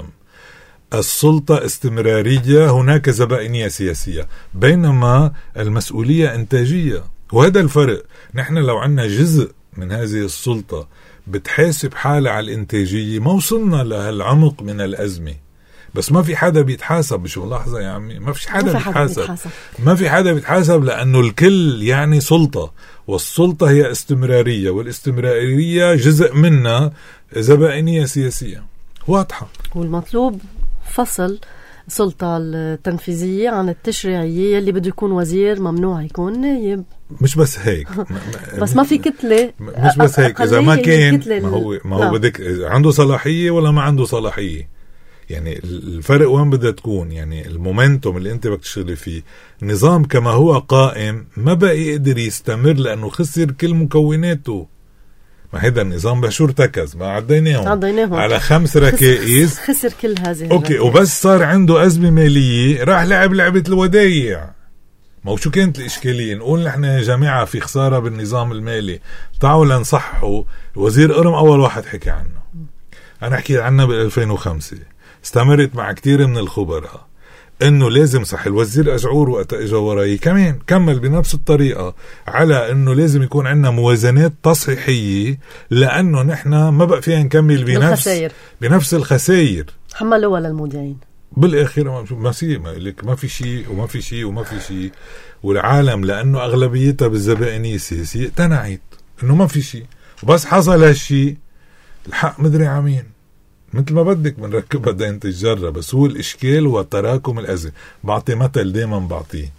السلطة استمرارية، هناك زبائنية سياسية، بينما المسؤولية إنتاجية. وهذا الفرق. نحن لو عنا جزء من هذه السلطة بتحاسب حالة على الإنتاجية ما وصلنا لهالعمق من الأزمة. بس ما في حدا بيتحاسب. مش لحظة يا عمي، ما في حدا بيتحاسب. ما في حدا بيتحاسب لأنه الكل يعني سلطة، والسلطة هي استمرارية، والاستمرارية جزء منها زبائنية سياسية واضحة. والمطلوب فصل السلطة التنفيذية عن التشريعية. اللي بده يكون وزير ممنوع يكون نائب. مش بس هيك بس ما في كتلة. مش بس هيك، إذا ما كان ما هو ما هو بدك عنده صلاحية ولا ما عنده صلاحية. يعني الفرق وين بدها تكون؟ يعني المومنتوم اللي انت بدك تشتغلي فيه. نظام كما هو قائم ما بقى يقدر يستمر لأنه خسر كل مكوناته. ما هيدا النظام بشو ارتكز؟ ما عديناهم عديناهم على خمس ركائز. خسر كل هذه اوكي الركائز. وبس صار عنده أزمة مالية راح لعب لعبة الودايع. ما هو شو كانت الإشكالية؟ نقول نحن يا جماعة في خسارة بالنظام المالي، تعالوا لنصحه. وزير قرم أول واحد حكي عنه. أنا حكيت عنه بالألفين وخمسة. استمرت مع كتير من الخبراء انه لازم صح. الوزير أجعور وقت اجى وراي كمان كمل بنفس الطريقة على انه لازم يكون عندنا موازنات تصحيحية، لانه نحن ما بقى فينا نكمل بنفس الخسائر. بنفس الخسائر حملوها للمودعين بالاخير. ما في ما في شيء وما في شيء وما في شيء. والعالم لانه اغلبيتها بالزبائنية السياسية اقتنعت انه ما في شيء. وبس حصل هالشيء الحق مدري عمين مثل ما بدك بنركبها دين تجرة. بس هو الإشكال وتراكم الأزمة. بعطي مثل دايما بعطيه.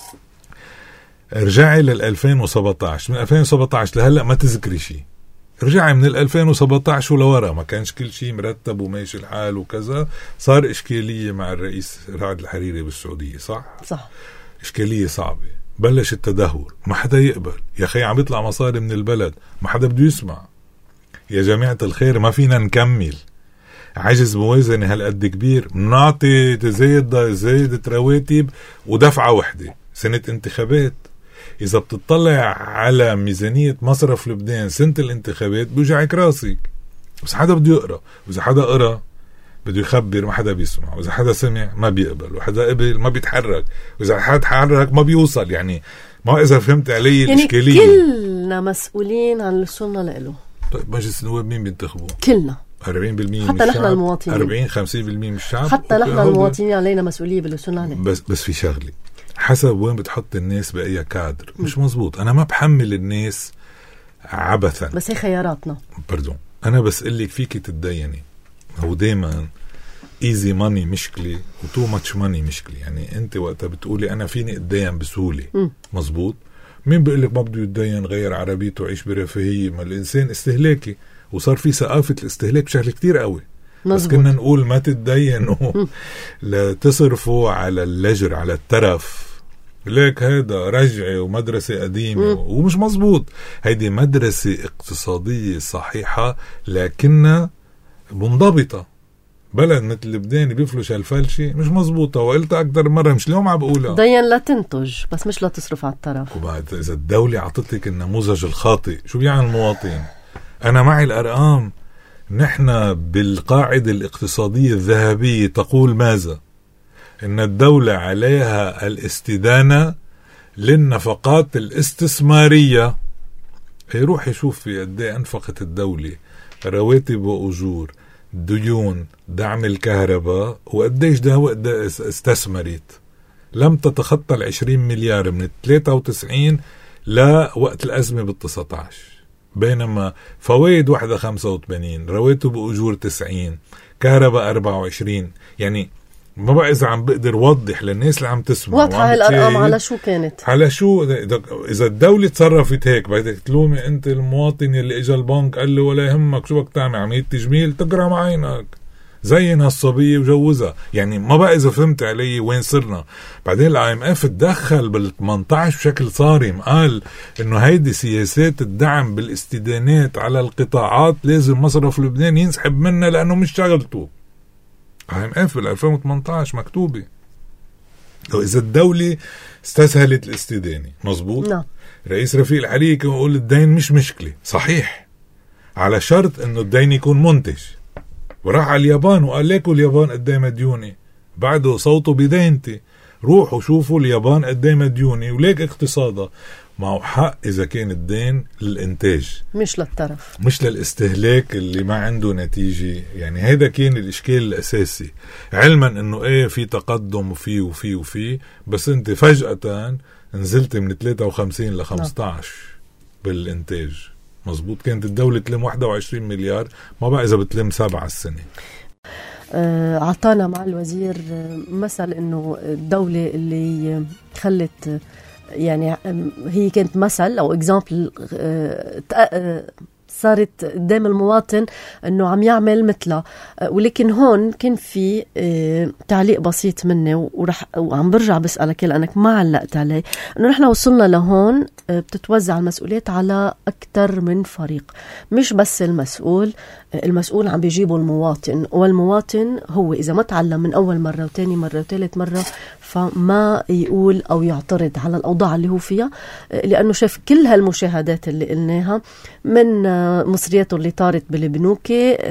ارجعي للألفين وسبعتاشر. من ألفين وسبعتاشر لهلأ ما تذكري شيء. ارجعي من الألفين وسبعتاشر ولورا ما كانش كل شيء مرتب وماشي الحال وكذا. صار إشكالية مع الرئيس رعد الحريري بالسعودية. صح؟ صح. إشكالية صعبة. بلش التدهور. ما حدا يقبل. يا أخي عم يطلع مصاري من البلد ما حدا بده يسمع. يا جماعة الخير ما فينا نكمل. عجز موازنة هالقد كبير. منعطي تزايد زايد رواتب ودفعة وحدة سنة انتخابات. إذا بتطلع على ميزانية مصرف لبنان سنة الانتخابات بيوجعك راسك. بس حدا بده يقرأ، وإذا حدا قرأ بده يخبر ما حدا بيسمع، وإذا حدا سمع ما بيقبل، وحدا قبل ما بيتحرك، وإذا حدا حرك ما بيوصل. يعني ما إذا فهمت علي يعني الإشكالية. كلنا مسؤولين عن اللي وصلنا له. طيب مجلس النواب مين بينتخبوه؟ كلنا أربعين بالمية حتى نحن المواطنين. أربعين خمسين بالمية من الشعب. حتى نحن المواطنين علينا مسؤولية باللي وصلنا عليه. بس بس في شغلة حسب وين بتحط الناس بأي كادر. مش مزبوط. أنا ما بحمل الناس عبثا. بس هي خياراتنا. باردون. أنا بس قلك فيكي تتديني. هو دايما ايزي ماني مشكلة وتو ماتش ماني مشكلة. يعني أنت وقتها بتقولي أنا فيني أتدين بسهولة. م. مزبوط. مين بيقولك ما بده يتدين غير عربيته وعيش برفاهية؟ ما الإنسان استهلاكي. وصار في ثقافة الاستهلاك بشكل كتير قوي. مزبوط. بس كنا نقول ما تتدينوا لتصرفوا على اللجر على الترف، ليك هذا رجعي ومدرسة قديمة م. ومش مزبوط. هيدي مدرسة اقتصادية صحيحة لكنها منضبطة. بلد مثل لبنان بيفلش هالفلشة مش مزبوطة، وقلت أكثر مرة مش اليوم عم بقولها. دين لا تنتج بس مش لا تصرف على الطرف. وبعد إذا الدولة عطتك النموذج الخاطئ شو بيعني المواطن؟ أنا معي الأرقام. نحن بالقاعدة الاقتصادية الذهبية تقول ماذا؟ إن الدولة عليها الاستدانة للنفقات الاستثمارية. يروح يشوف في قد ايه أنفقت الدولة رواتب وأجور، ديون، دعم الكهرباء، وقديش ده استثمرت. لم تتخطى العشرين مليار من ثلاثة وتسعين لوقت الأزمة بالتسعة عشر، بينما فوائد واحدة خمسة وثمانين، رواتب وأجور تسعين، كهرباء أربعة وعشرين. يعني ما بقى إذا عم بقدر وضح للناس اللي عم تسمع واضحة هاي الأرقام على شو كانت، على شو. إذا الدولة تصرفت هيك بدك تلومي أنت المواطن اللي إجا البنك قال له ولا يهمك شو بدك تعمل عملية تجميل تقرأ عينك زين هالصبية وجوزها. يعني ما بقى إذا فهمت علي وين صرنا. بعدين الآي إم إف تدخل بال ثمانية عشر بشكل صارم، قال إنه هيدي سياسات الدعم بالاستدانات على القطاعات لازم مصرف لبنان ينسحب منها لأنه مش شغلته. آي إم إف بال ألفين وثمانية عشر مكتوبة. لو إذا الدولة استسهلت الاستدانة مزبوط. نعم. رئيس رفيق الحريري كان يقول الدين مش مشكلة، صحيح، على شرط إنه الدين يكون منتج. وراح على اليابان وقال لكم اليابان قدام مديونة، بعده صوته بدينتي. روحوا شوفوا اليابان قدام مديونة وليك اقتصادها. معه حق إذا كان الدين للإنتاج مش للطرف، مش للاستهلاك اللي ما عنده نتيجة. يعني هذا كان الإشكال الأساسي، علما أنه إيه في تقدم وفي وفي وفي بس أنت فجأة نزلت من ثلاثة وخمسين ل خمسة عشر بالإنتاج. مزبوط. كانت الدولة تلم واحد وعشرين مليار، ما بقى إذا بتلم سبعة السنة. آه عطانا مع الوزير مثل إنه الدولة اللي خلت يعني هي كانت مثل أو إكزامبل صارت قدام المواطن أنه عم يعمل مثله. ولكن هون كان في تعليق بسيط مني ورح وعم برجع بسألك لأنك ما علقت عليه، أنه نحن وصلنا لهون بتتوزع المسؤوليات على أكثر من فريق، مش بس المسؤول. المسؤول عم بيجيبه المواطن، والمواطن هو إذا ما تعلم من أول مرة وتاني مرة وثالث مرة فما يقول أو يعترض على الأوضاع اللي هو فيها، لأنه شاف كل هالمشاهدات اللي قلناها من مصرياته اللي طارت بالبنوك،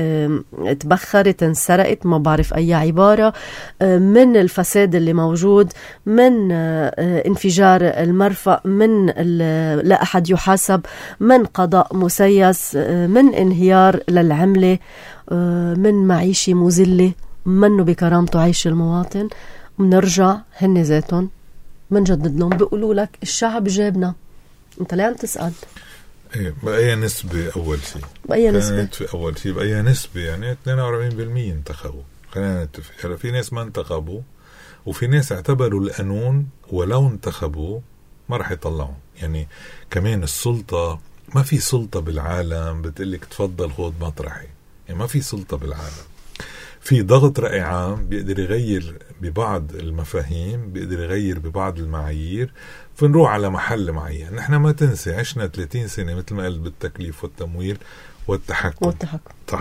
تبخرت، انسرقت، ما بعرف أي عبارة، من الفساد اللي موجود، من انفجار المرفأ، من لا أحد يحاسب، من قضاء مسيس، من انهيار للعملة، من معيشة مذلة، منه بكرامته عيش المواطن. منرجع هن ذاتهم منجدد لهم بيقولوا لك الشعب جابنا، انت ليه عم تسأل؟ ايه بأي نسبة أول شيء؟ بأي نسبة؟ في أول شيء بأي نسبة يعني اثنين وأربعين بالمية انتخبوا. خلينا نتفق. يعني في ناس ما انتخبوا وفي ناس اعتبروا القانون ولو انتخبوا ما رح يطلعوا. يعني كمان السلطة، ما في سلطة بالعالم بتقلك تفضل خذ مطرحي. يعني ما في سلطة بالعالم. في ضغط رأي عام بيقدر يغير ببعض المفاهيم، بيقدر يغير ببعض المعايير، فنروح على محل معين. نحن ما تنسي عشنا ثلاثين سنة مثل ما قلت بالتكليف والتمويل والتحكم. والتحكم. طيب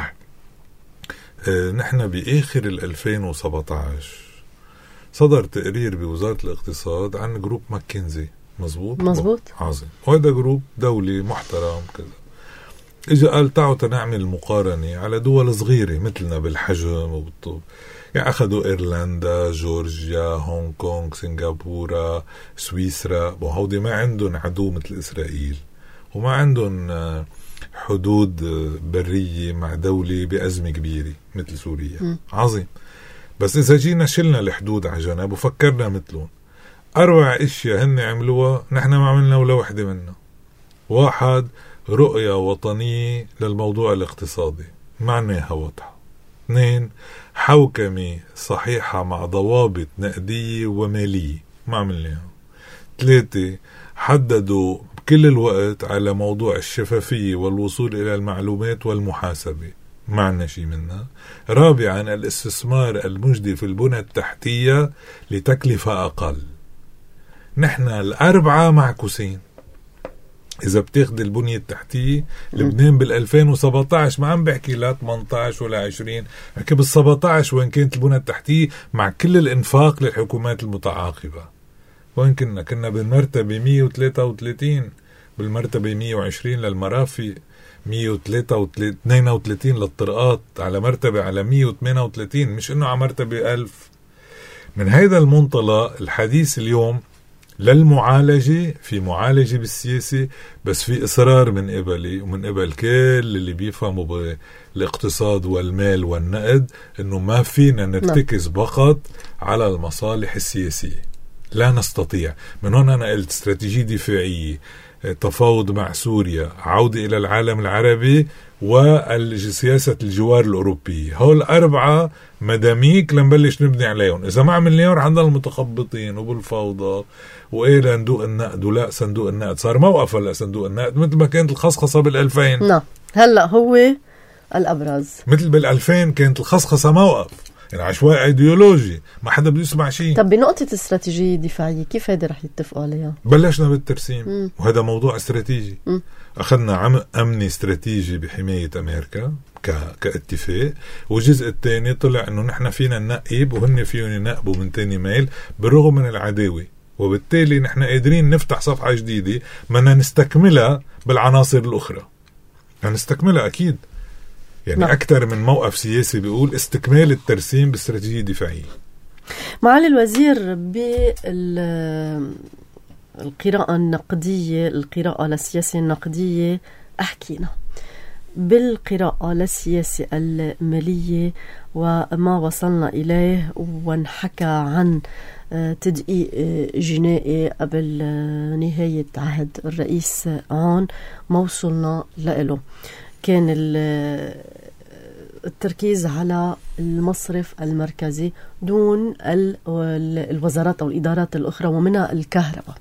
اه نحن بآخر الألفين وسبعة عشر صدر تقرير بوزارة الاقتصاد عن جروب ماكنزي. مزبوط؟ مزبوط. عظيم. وهذا جروب دولي محترم كذا. إجا قال تعالوا تنعمل مقارنة على دول صغيرة مثلنا بالحجم وبالطول. يعني أخذوا إيرلندا، جورجيا، هونغ كونغ، سنغافورة، سويسرا. وهودي ما عندهم عدو مثل إسرائيل، وما عندهم حدود برية مع دولة بأزمة كبيرة مثل سوريا. م. عظيم. بس إذا جينا شلنا الحدود على جنب وفكرنا مثلهم، أربع إشياء هن عملوها نحن ما عملنا ولا واحدة منها. واحد، رؤية وطنية للموضوع الاقتصادي معناها واضحة. اثنين، حوكمة صحيحة مع ضوابط نقدية ومالية ما عملناها. ثلاثة، حددوا كل الوقت على موضوع الشفافية والوصول إلى المعلومات والمحاسبة، ما عنا شيء منها. رابعا الاستثمار المجدي في البنى التحتية لتكلفة أقل. نحن الأربعة معكوسين. إذا بتاخد البنية التحتية، لبنان بالألفين وسبعتاشر ما عم بحكي لا ثمانية عشر ولا عشرين، بحكي بالسبعتاشر وين كانت البنية التحتية مع كل الإنفاق للحكومات المتعاقبة. وين كنا؟ كنا بالمرتبة مية وثلاثة وثلاثين، بالمرتبة مية وعشرين للمرافق، مية واثنين وثلاثين للطرقات، على مرتبة على مية وثمانية وثلاثين، مش إنه على مرتبة ألف. من هذا المنطلق الحديث اليوم للمعالجة، في معالجة بالسياسة، بس في إصرار من قبلي ومن قبل كل اللي بيفهموا بالاقتصاد والمال والنقد إنه ما فينا نرتكز فقط على المصالح السياسية. لا نستطيع. من هون أنا قلت استراتيجية دفاعية، تفاوض مع سوريا، عودة إلى العالم العربي، وسياسة الجوار الأوروبية. هول أربعة مداميك لنبلش نبني عليهم. إذا ما عملنا رح نضل متخبطين وبالفوضى، وإيه لندوق النقد ولا صندوق النقد صار موقف هلا صندوق النقد مثل ما كانت الخصخصة بالألفين. نعم هلا هو الأبرز. مثل بالألفين كانت الخصخصة موقف، يعني عشوائي ايديولوجي، ما حدا بده يسمع شيء. طب بنقطة استراتيجية دفاعية كيف هيدا رح يتفقوا عليها؟ بلشنا بالترسيم، مم. وهذا موضوع استراتيجي. مم. أخذنا عم أمني استراتيجي بحماية أمريكا ك... كاتفاق، والجزء الثاني طلع إنه نحن فينا ننقب وهن فيهم ينقبوا من تاني ميل بالرغم من العداوة، وبالتالي نحن قادرين نفتح صفحة جديدة بدنا نستكملها بالعناصر الأخرى. هنستكملها أكيد، يعني نعم. أكثر من موقف سياسي بيقول استكمال الترسيم باستراتيجية دفاعية. معالي الوزير، بالقراءة النقدية، القراءة للسياسة النقدية أحكينا بالقراءة للسياسة المالية وما وصلنا إليه، وانحكى عن تدقيق جنائي قبل نهاية عهد الرئيس عون، ما وصلنا له. كان التركيز على المصرف المركزي دون الوزارات أو الإدارات الأخرى ومنها الكهرباء.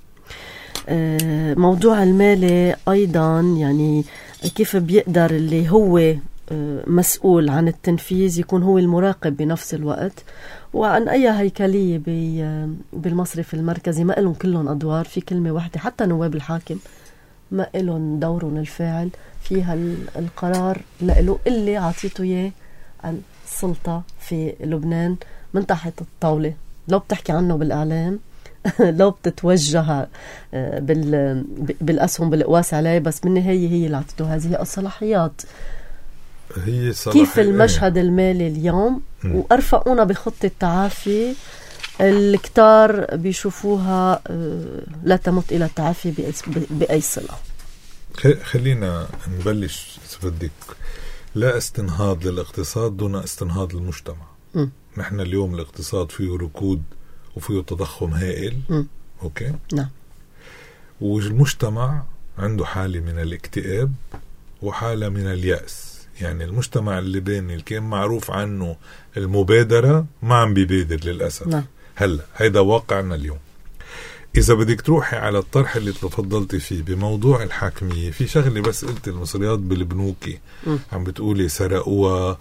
موضوع المالي أيضا، يعني كيف بيقدر اللي هو مسؤول عن التنفيذ يكون هو المراقب بنفس الوقت، وعن أي هيكلية بالمصرف المركزي ما لهم كلهم أدوار في كلمة واحدة. حتى نواب الحاكم ما لهم دورهم الفاعل فيها القرار لإله اللي عطيته إياه السلطة في لبنان من تحت الطاولة، لو بتحكي عنه بالإعلام لو بتتوجه بالأسهم بالقواس عليه، بس بالنهاية هي اللي عطيته هذه الصلاحيات. هي صلاحية. كيف المشهد المالي اليوم م. وأرفقونا بخطة تعافي الكتار بيشوفوها لا تمت إلى التعافي بأي صلة؟ خلينا نبلش بدك. لا استنهاض للاقتصاد دون استنهاض المجتمع. م. نحن اليوم الاقتصاد فيه ركود وفيه تضخم هائل. م. أوكي؟ نعم. والمجتمع عنده حالة من الاكتئاب وحالة من اليأس. يعني المجتمع اللبناني اللي كان معروف عنه المبادرة ما عم بيبادر للأسف. نعم. هلا هيدا واقعنا اليوم. إذا بدك تروحي على الطرح اللي تفضلتي فيه بموضوع الحاكمية، في شغلة بس قلت المصريات بالبنوك عم بتقولي سرقوها،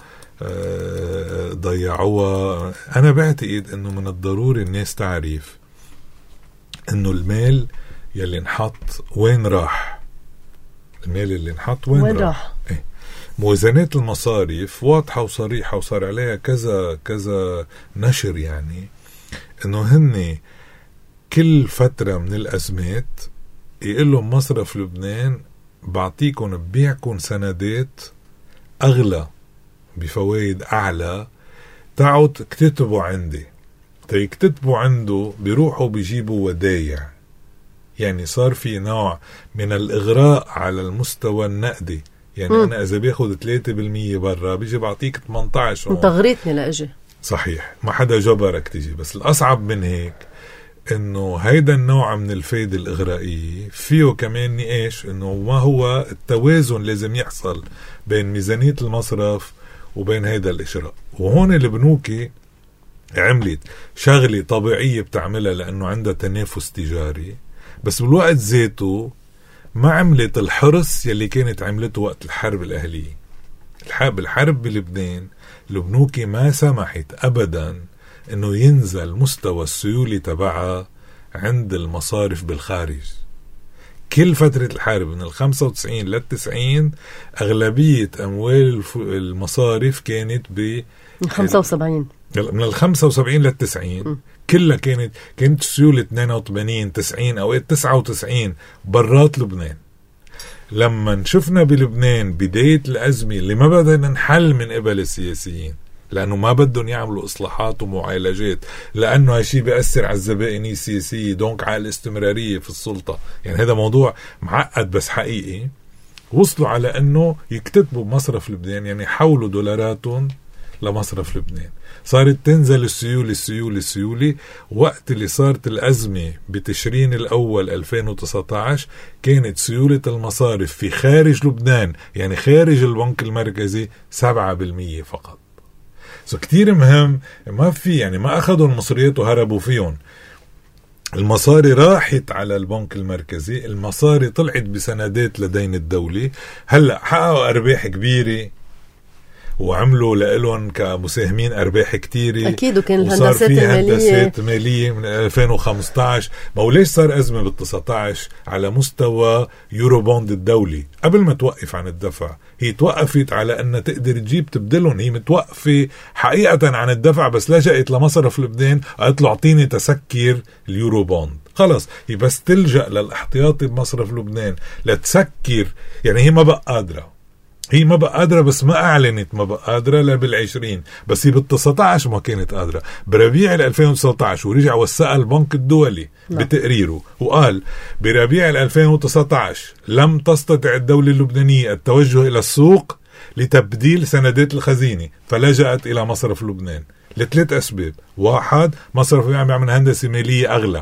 ضيعوها. أنا بعتقد أنه من الضروري الناس تعرف أنه المال يلي نحط وين راح. المال اللي نحط وين, وين راح, راح. إيه؟ موازنات المصاريف واضحة وصريحة وصار عليها كذا كذا نشر، يعني أنه هن كل فترة من الأزمات يقول لهم مصرف لبنان بعطيكم ببيعكم سندات أغلى بفوائد أعلى، تعوا تكتتبوا عندي. تيكتتبوا عنده بيروحوا بيجيبوا ودايع. يعني صار في نوع من الإغراء على المستوى النقدي. يعني م. أنا إذا بياخد ثلاثة بالمية برا بيجي بعطيك ثمانية عشر. انت غريتني لأجي. صحيح، ما حدا جبرك تيجي. بس الأصعب من هيك إنه هيدا النوع من الفايدة الإغرائية فيه كمان نقاش إنه ما هو التوازن لازم يحصل بين ميزانية المصرف وبين هيدا الإشراء. وهون البنوك عملت شغلة طبيعية بتعملها لأنه عندها تنافس تجاري، بس بالوقت ذاته ما عملت الحرص يلي كانت عملته وقت الحرب الأهلية. الحرب الحرب بلبنان البنوك ما سمحت أبدا أنه ينزل مستوى السيولة تبعها عند المصارف بالخارج. كل فترة الحرب من الخمسة وتسعين للتسعين أغلبية أموال المصارف كانت ب خمسة وسبعين من الخمسة وسبعين للتسعين كلها كانت كانت السيولة اثنين وثمانين تسعين أو تسعة وتسعين برات لبنان. لما شفنا بلبنان بداية الأزمة اللي ما بدنا نحل من قبل السياسيين لأنه ما بدهم يعملوا إصلاحات ومعالجات، لأنه هالشي بيأثر على الزبائنية السياسية دونك على الاستمرارية في السلطة. يعني هذا موضوع معقد بس حقيقي. وصلوا على أنه يكتتبوا بمصرف لبنان، يعني يحولوا دولاراتهم لمصرف لبنان. صارت تنزل السيولة السيولة السيولة. وقت اللي صارت الأزمة بتشرين الأول ألفين وتسعة عشر كانت سيولة المصارف في خارج لبنان، يعني خارج البنك المركزي، سبعة بالمية فقط. سو كتير مهم، ما في يعني ما أخذوا المصريات وهربوا فيهم. المصاري راحت على البنك المركزي، المصاري طلعت بسندات لدين الدولة. هلأ حققوا أرباح كبيرة وعملوا لهم كمساهمين أرباح كتيرة. أكيد. وكان الهندسات المالية هندسات مالية من ألفين وخمسة عشر. ما وليش صار أزمة بالتسعة عشر على مستوى يورو بوند الدولي قبل ما توقف عن الدفع؟ هي توقفت على أن تقدر تجيب تبدلهم. هي متوقفة حقيقة عن الدفع، بس لجأت لمصرف لبنان قالت له اعطيني تسكر اليورو بوند. خلص هي بس تلجأ للاحتياطي بمصرف لبنان لتسكر. يعني هي ما بقى قادرة هي ما بقى قادرة بس ما أعلنت ما بقى قادرة لا بالعشرين، بس هي بالتسعة عشر ما كانت قادرة. بربيع ألفين وتسعة عشر ورجع وثق البنك الدولي لا. بتقريره وقال بربيع ألفين وتسعة عشر لم تستطع الدولة اللبنانية التوجه إلى السوق لتبديل سندات الخزينة، فلجأت إلى مصرف لبنان لثلاث أسباب. واحد، مصرف لبنان يعمل هندسة مالية أغلى،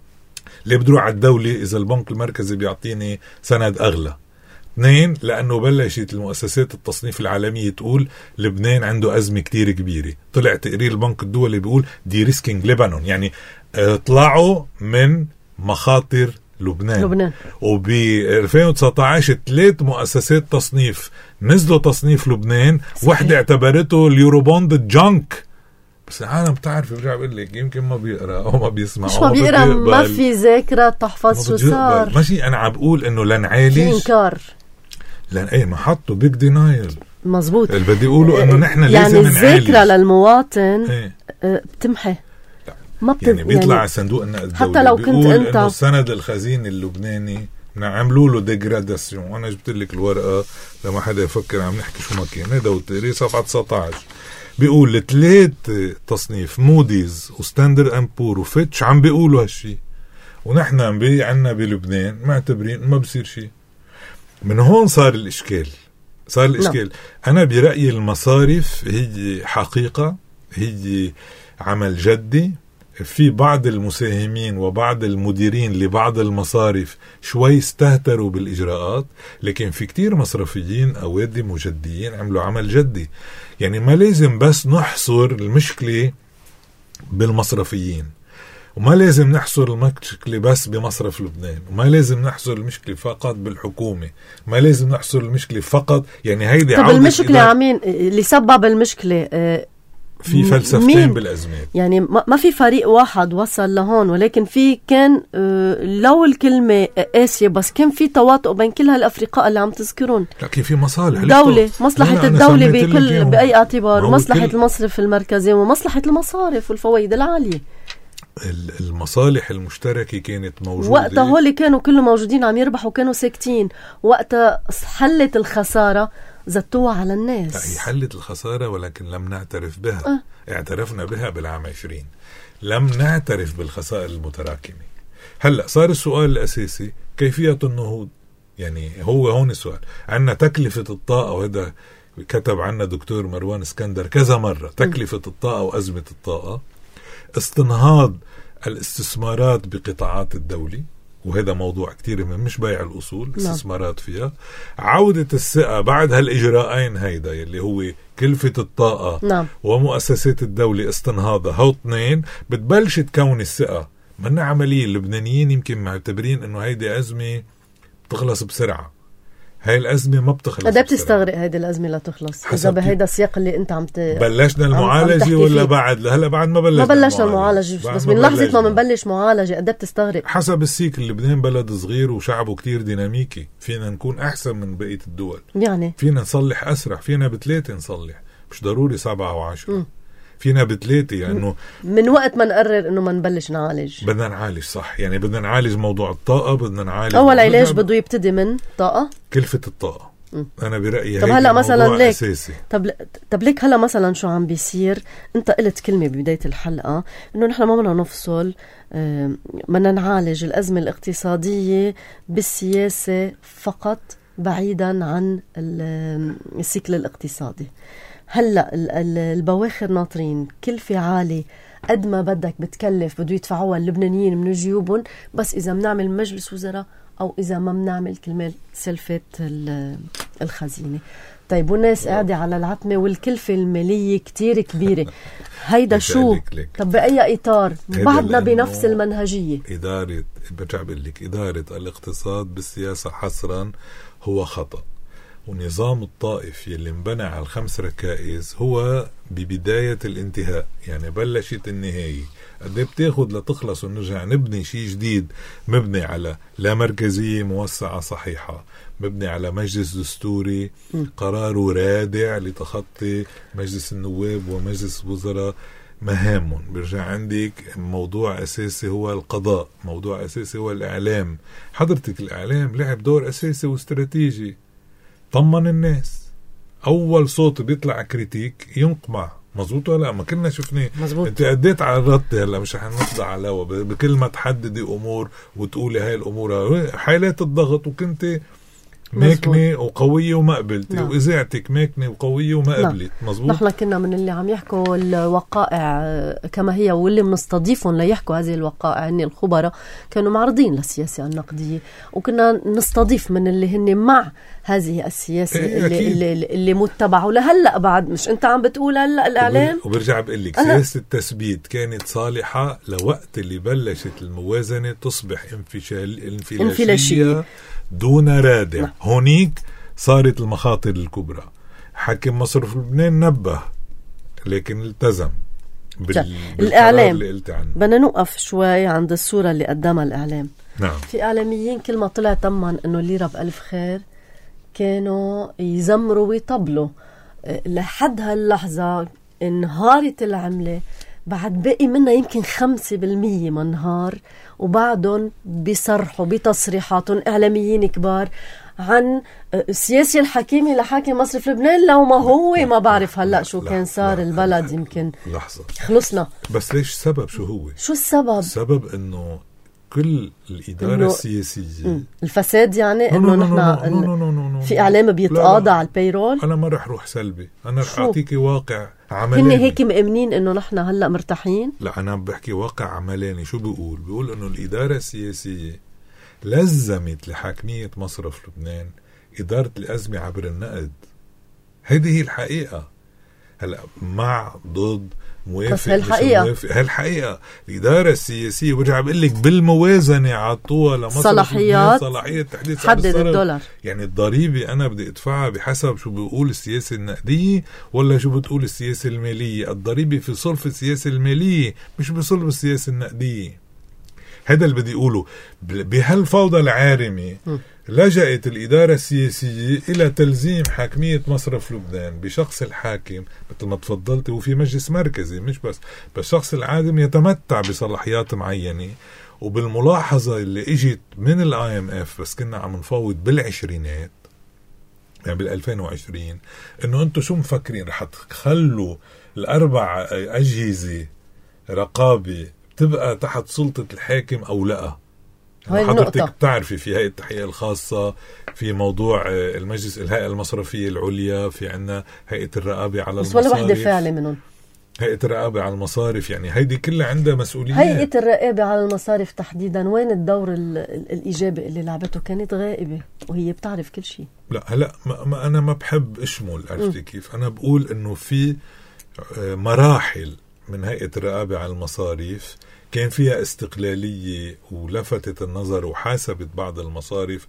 ليه بدي أروح على الدولة إذا البنك المركزي بيعطيني سند أغلى. اثنين، لأنه بلشت المؤسسات التصنيف العالمية تقول لبنان عنده أزمة كتير كبيرة. طلع تقرير البنك الدولي بيقول دي ريسكينج لبنان، يعني طلعوا من مخاطر لبنان, لبنان. وب ألفين وتسعة عشر ثلاث مؤسسات تصنيف نزلوا تصنيف لبنان. واحدة اعتبرته اليورو بوند جانك، بس العالم بتعرف برجع بقول لك يمكن ما بيقرأ أو ما بيسمع مش ما بيقرأ، ما في ذاكرة تحفظ شو صار. ماشي، أنا عم بقول إنه لنعالج في إنكار، لأن ايه ما حطوا بيج دينايل. مظبوط. اللي بدي يقولوا انه نحن يعني لازم نعالج. يعني الذاكرة للمواطن ايه؟ بتمحي ما بت... يعني بيطلع يعني صندوق النقد الدولي حتى لو كنت انت انه السند الخزيني اللبناني عملوا له ديجراداسيون. وانا جبت لك الورقة لما حدا يفكر عم نحكي شو ما كان. هذا والتقرير صفحة تسعة عشر بيقول ثلاث تصنيف موديز وستاندرد اند بور وفيتش عم بيقولوا هالشي، ونحن عم بي عنا بلبنان معتبرين ما بصير شيء. من هون صار الإشكال صار الإشكال لا. أنا برأيي المصارف هي حقيقة، هي عمل جدي. في بعض المساهمين وبعض المديرين لبعض المصارف شوي استهتروا بالإجراءات، لكن في كتير مصرفيين أوادي مجديين عملوا عمل جدي. يعني ما لازم بس نحصر المشكلة بالمصرفيين، وما لازم نحصر المشكلة بس بمصرف لبنان، وما لازم نحصر المشكلة فقط بالحكومة، ما لازم نحصر المشكلة فقط. يعني هيدي طب المشكلة عمين اللي سبب المشكلة اه في فلسفتين بالأزمات. يعني ما في فريق واحد وصل لهون، ولكن في كان اه لو الكلمة قاسية بس كان في تواطؤ بين كل هالأفرقاء اللي عم تذكرون. لكن في مصالح دولة، مصلحة الدولة بكل بأي اعتبار، ومصلحة المصرف المركزي ومصلحة المصارف والفوائد العالية. المصالح المشتركة كانت موجودة وقتها. هولي كانوا كلهم موجودين عم يربحوا، كانوا ساكتين. وقتها حلت الخسارة زتوها على الناس. لا، هي حلت الخسارة ولكن لم نعترف بها. أه. اعترفنا بها بالعام عشرين، لم نعترف بالخسائر المتراكمة. هلأ صار السؤال الأساسي كيفية النهوض. يعني هو هون السؤال. عنا تكلفة الطاقة، وهذا كتب عنا دكتور مروان اسكندر كذا مرة، تكلفة الطاقة وأزمة الطاقة، استنهاض الاستثمارات بقطاعات الدولة، وهذا موضوع كتير مهم، مش بيع الأصول، استثمارات فيها، عودة الثقة بعد هالإجراءين هيدا اللي هو كلفة الطاقة نعم. ومؤسسات الدولة استنهاضها. هو اثنين بتبلش تكون الثقة. منا عملية اللبنانيين يمكن معتبرين انه هيدي أزمة تخلص بسرعة. هاي الأزمة ما بتخلص. قد بتستغرق هيدي الأزمة لا تخلص إذا بهيدا السياق اللي أنت عم ت... بلشنا المعالجة ولا بعد؟ هلا بعد ما بلشنا ما بلشنا المعالجة، بس من لحظة ما بنبلش معالجة قد بتستغرق حسب السيكل. لبنان بلد صغير وشعبه كتير ديناميكي، فينا نكون أحسن من بقية الدول، يعني فينا نصلح أسرع، فينا بثلاثة نصلح، مش ضروري سبعة وعشرة م. فينا بثلاثة. يعني من وقت ما نقرر انه ما نبلش نعالج بدنا نعالج صح. يعني بدنا نعالج موضوع الطاقة، بدنا نعالج اول علاج بده يبتدي من طاقة، كلفة الطاقة. م. انا برأيي طب هلا مثلا ليك أساسي. طب طب ليك هلا مثلا شو عم بيصير؟ انت قلت كلمة ببداية الحلقة انه نحن ما بدنا نفصل، بدنا نعالج الأزمة الاقتصادية بالسياسة فقط بعيدا عن السيكل الاقتصادي. هلا البواخر ناطرين كلفة عالية قد ما بدك بتكلف بده يدفعوها اللبنانيين من جيوبهم، بس إذا بنعمل مجلس وزراء أو إذا ما بنعمل كلمة سلفة الخزينة. طيب والناس قاعدة على العتمة والكلفة المالية كتير كبيرة. هيدا شو؟ طب بأي إطار؟ بعدنا بنفس المنهجية. إدارة برجع بقول لك إدارة الاقتصاد بالسياسة حصرا هو خطأ. ونظام الطائف يلي انبنى على الخمس ركائز هو ببداية الانتهاء، يعني بلشت النهاية. قد بتاخد لتخلص ونرجع نبني شيء جديد مبني على لا مركزية موسعة صحيحة، مبني على مجلس دستوري قراره رادع لتخطي مجلس النواب ومجلس الوزراء مهامهم. برجع عندك موضوع أساسي هو القضاء، موضوع أساسي هو الإعلام. حضرتك الإعلام لعب دور أساسي واستراتيجي، طمن الناس. أول صوت بيطلع كريتيك ينقمع، مزبوط ولا لا؟ ما كنا شفناه. انت قديت على الرد. هلا مش رح نطلع على الهوا بكل ما تحددي أمور وتقولي هاي الأمور حالات الضغط، وكنت ماكنة وقوية وما قبلتي، نعم. وإذاعتك ماكنة وقوية وما قبلت. نعم. مزبوط. نحن كنا من اللي عم يحكوا الوقائع كما هي، واللي منستضيفهم ليحكوا هذه الوقائع هن الخبراء كانوا معرضين للسياسة النقدية، وكنا نستضيف من اللي هن مع هذه السياسة إيه اللي, اللي, اللي متبعوا لهلأ بعد. مش انت عم بتقول هلأ الإعلام؟ وبرجع بقول لك سياسة التثبيت كانت صالحة لوقت اللي بلشت الموازنة تصبح انفشال انفلاشية, انفلاشية. دون رادع. نعم. هونيك صارت المخاطر الكبرى. حاكم مصرف لبنان نبه لكن التزم بالإعلام. بدنا نوقف شوي عند الصورة اللي قدمها الإعلام. نعم. في إعلاميين كل ما طلع طمن إنه الليرة بألف خير كانوا يزمروا ويطبلوا. لحد هاللحظة انهارت العملة، بعد باقي منها يمكن خمسة بالمية منهار، وبعدهم بيصرحوا بتصريحاتهم إعلاميين كبار عن السياسة الحكيمة لحاكم مصرف لبنان. لو ما هو ما بعرف هلأ شو كان صار البلد. يمكن لحظة خلصنا. بس ليش السبب؟ شو هو شو السبب؟ السبب إنه كل الإدارة السياسية الفساد، يعني إنه نحن في إعلام بيتقاضى على البيرول. أنا ما رح روح سلبي، أنا رح أعطيكي واقع عملاني. هن هيك مأمنين إنه نحن هلأ مرتاحين؟ لا، أنا بحكي واقع عملاني. شو بيقول؟ بيقول إنه الإدارة السياسية لزمت لحاكمية مصرف لبنان إدارة الأزمة عبر النقد. هذه هي الحقيقة. هلأ مع ضد موافق هالحقيقة هالحقيقة الإدارة السياسية برجع بقول لك بالموازنة عطوها لمصرف صلاحيات صلاحية تحديد حدد الدولار. يعني الضريبة أنا بدي أدفعها بحسب شو بيقول السياسة النقدية ولا شو بتقول السياسة المالية. الضريبة في صلب السياسة المالية مش بصلب السياسة النقدية. هذا اللي بدي أقوله. بهالفوضى العارمة لجأت الإدارة السياسية إلى تلزيم حاكمية مصرف لبنان بشخص الحاكم مثل ما تفضلت، وفي مجلس مركزي مش بس بس شخص العادم يتمتع بصلاحيات معينة. وبالملاحظة اللي اجت من الاي ام اف بس كنا عم نفاوض بالعشرينات، يعني بالألفين وعشرين، انه انتم شو مفكرين رح تخلوا الاربع اجهزة رقابة تبقى تحت سلطة الحاكم او لا؟ حضرتك بتعرفي في هيئة التحقيق الخاصة، في موضوع المجلس الهيئة المصرفية العليا، في عنا هيئة الرقابة على المصارف، بس ولا وحدة فعلة منهم. هيئة الرقابة على المصارف، يعني هيدي كلها عندها مسؤوليات. هيئة الرقابة على المصارف تحديدا وين الدور الإيجابي اللي لعبته؟ كانت غائبة وهي بتعرف كل شيء. لا هلا ما, ما أنا ما بحب أشمل، عرفتي كيف؟ أنا بقول إنه في مراحل من هيئة الرقابة على المصاريف كان فيها استقلالية ولفتت النظر وحاسبت بعض المصارف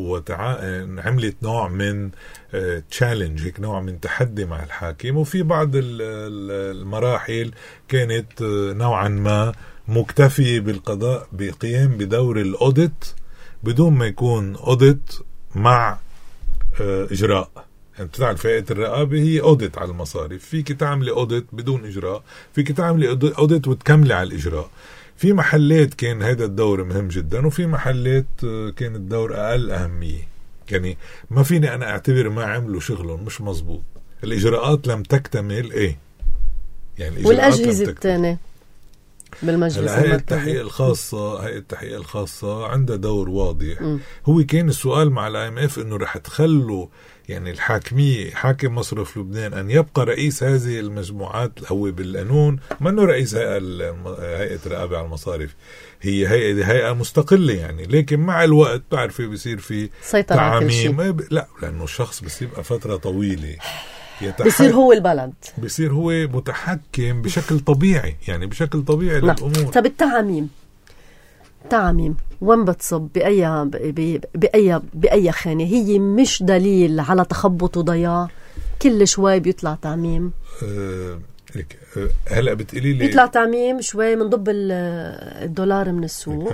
وعملت نوع من تشالنج، هيك نوع من تحدي مع الحاكم. وفي بعض المراحل كانت نوعا ما مكتفي بالقضاء بقيام بدور الأوديت بدون ما يكون أوديت مع إجراء. يعني بتعرف هيئة الرقابة هي أوديت على المصارف، فيك تعملي أوديت بدون إجراء، فيك تعملي أوديت وتكملي على الإجراء. في محلات كان هذا الدور مهم جدا، وفي محلات كان الدور أقل أهمية. يعني ما فيني أنا أعتبر ما عملوا شغلهم مش مزبوط، الإجراءات لم تكتمل. إيه يعني والأجهزة الثانية بالمجلس المركزي، هيئة التحقيق الخاصة هيئة التحقيق الخاصة عندها دور واضح. م. هو كان السؤال مع الآي إم إف إنه رح تخلوا يعني الحاكمية حاكم مصرف لبنان أن يبقى رئيس هذه المجموعات، هو بالقانون ما أنه رئيس هيئة الرقابة على المصارف، هي هيئة هيئة مستقلة يعني، لكن مع الوقت تعرفي بيصير في تعميم. لا لأنه الشخص بس يبقى فترة طويلة بيصير هو البلد، بيصير هو متحكم بشكل طبيعي، يعني بشكل طبيعي للأمور. طب التعميم تعميم وين بتصب بأي بأي بأي خانة؟ هي مش دليل على تخبط وضياع، كل شوي بيطلع تعميم. أه أه هلا بتقولي لي بيطلع تعميم شوي من ضب الدولار من السوق،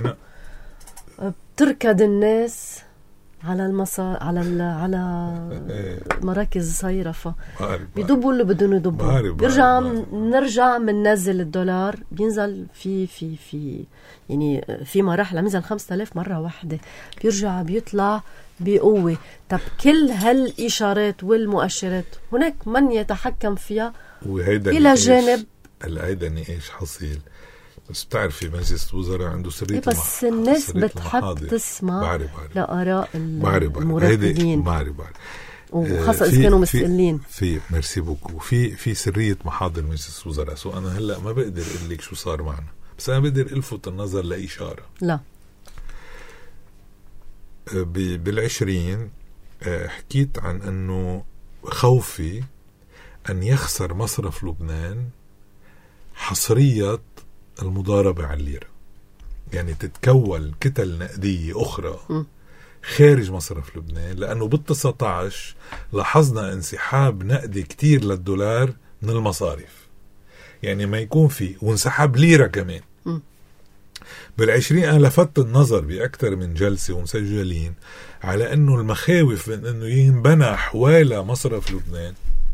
بتركض الناس على المصا على ال... على مراكز صيرفة بيدبوا اللي بدهم يدبوا، بيرجع نرجع مننزل الدولار، بينزل في في في يعني في مراحل بينزل خمسة آلاف مرة واحدة، بيرجع بيطلع بقوة. طب كل هالإشارات والمؤشرات هناك من يتحكم فيها إلى جانب. هلا هيدا نقاش حصيل، بس بتعرفي مجلس الوزراء عنده سرية المحاضر، بس الناس بتحب تسمع لآراء المرتبين، بعرف بعرف وخاصة إذا كانوا مسؤولين. في ميرسي بوكو في في سرية محاضر مجلس الوزراء. سو أنا هلا ما بقدر أقول لك شو صار معنا، بس أنا بقدر ألفت النظر لإشارة. لا بالعشرين حكيت عن أنه خوفي أن يخسر مصرف لبنان حصرية المضاربة على الليرة، يعني تتكون كتل نقدية أخرى م. خارج مصرف لبنان، لأنه بالتسعة عشر لاحظنا انسحاب نقدي كتير للدولار من المصارف، يعني ما يكون فيه وانسحاب ليرة كمان. م. بالعشرين أنا لفت النظر بأكثر من جلسة ومسجلين على أنه المخاوف من أنه ينبنى حوالي مصرف لبنان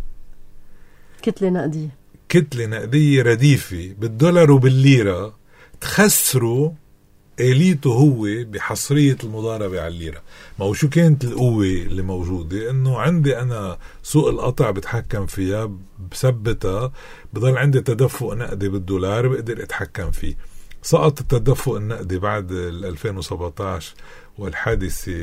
كتلة نقدية كتلة نقدية رديفة بالدولار وبالليرة تخسروا آليته هو بحصرية المضاربة على الليرة. ما هو شو كانت القوة اللي موجودة؟ انه عندي انا سوق القطع بتحكم فيها بثبتها، بضل عندي تدفق نقدي بالدولار بقدر اتحكم فيه. سقط التدفق النقدي بعد ألفين وسبعة عشر والحادثة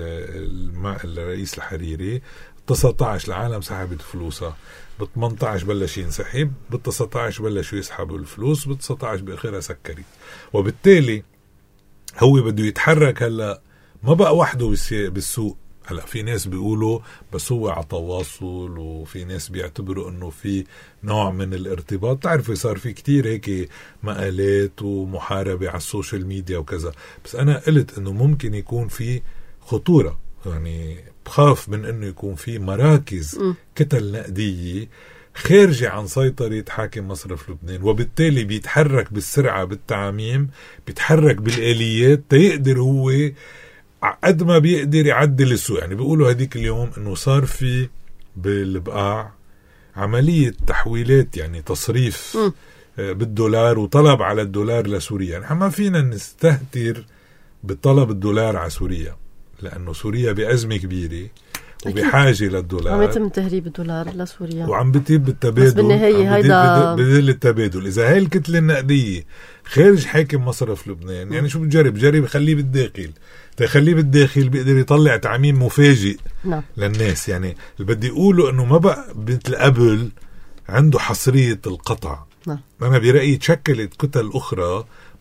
الرئيس الحريري. تسعة عشر العالم سحبت فلوسها، ب ثمانية عشر بلش ينسحب، ب تسعة عشر بلشوا يسحبوا الفلوس، ب تسعة عشر باخرها سكرت. وبالتالي هو بده يتحرك. هلا ما بقى وحده بالسوق. هلا في ناس بيقولوا بس هو على تواصل، وفي ناس بيعتبروا انه في نوع من الارتباط. تعرفي صار في كتير هيك مقالات ومحاربة على السوشيال ميديا وكذا، بس انا قلت انه ممكن يكون في خطورة. يعني بخاف من انه يكون في مراكز م. كتل نقدية خارجة عن سيطرة حاكم مصرف لبنان، وبالتالي بيتحرك بالسرعة بالتعميم، بيتحرك بالآليات تيقدر هو قد ما بيقدر يعدل السوق. يعني بيقولوا هديك اليوم انه صار في بالبقاع عملية تحويلات، يعني تصريف م. بالدولار وطلب على الدولار لسوريا. يعني ما فينا نستهتر بطلب الدولار على سوريا، لأنه سوريا بأزمة كبيرة وبحاجة للدولار. عم يتم تهريب الدولار لسوريا وعم بتيب بالتبادل، بس بالنهاية هيدا بدل التبادل. إذا هاي الكتلة النقدية خارج حاكم مصرف لبنان، يعني شو بجرب جرب خليه بالداخل، تخليه بالداخل بيقدر يطلع تعميم مفاجئ نعم. للناس. يعني اللي بدي أقوله أنه ما بقى مثل قبل عنده حصرية القطع. نعم. أنا برأيي تشكلت كتل أخرى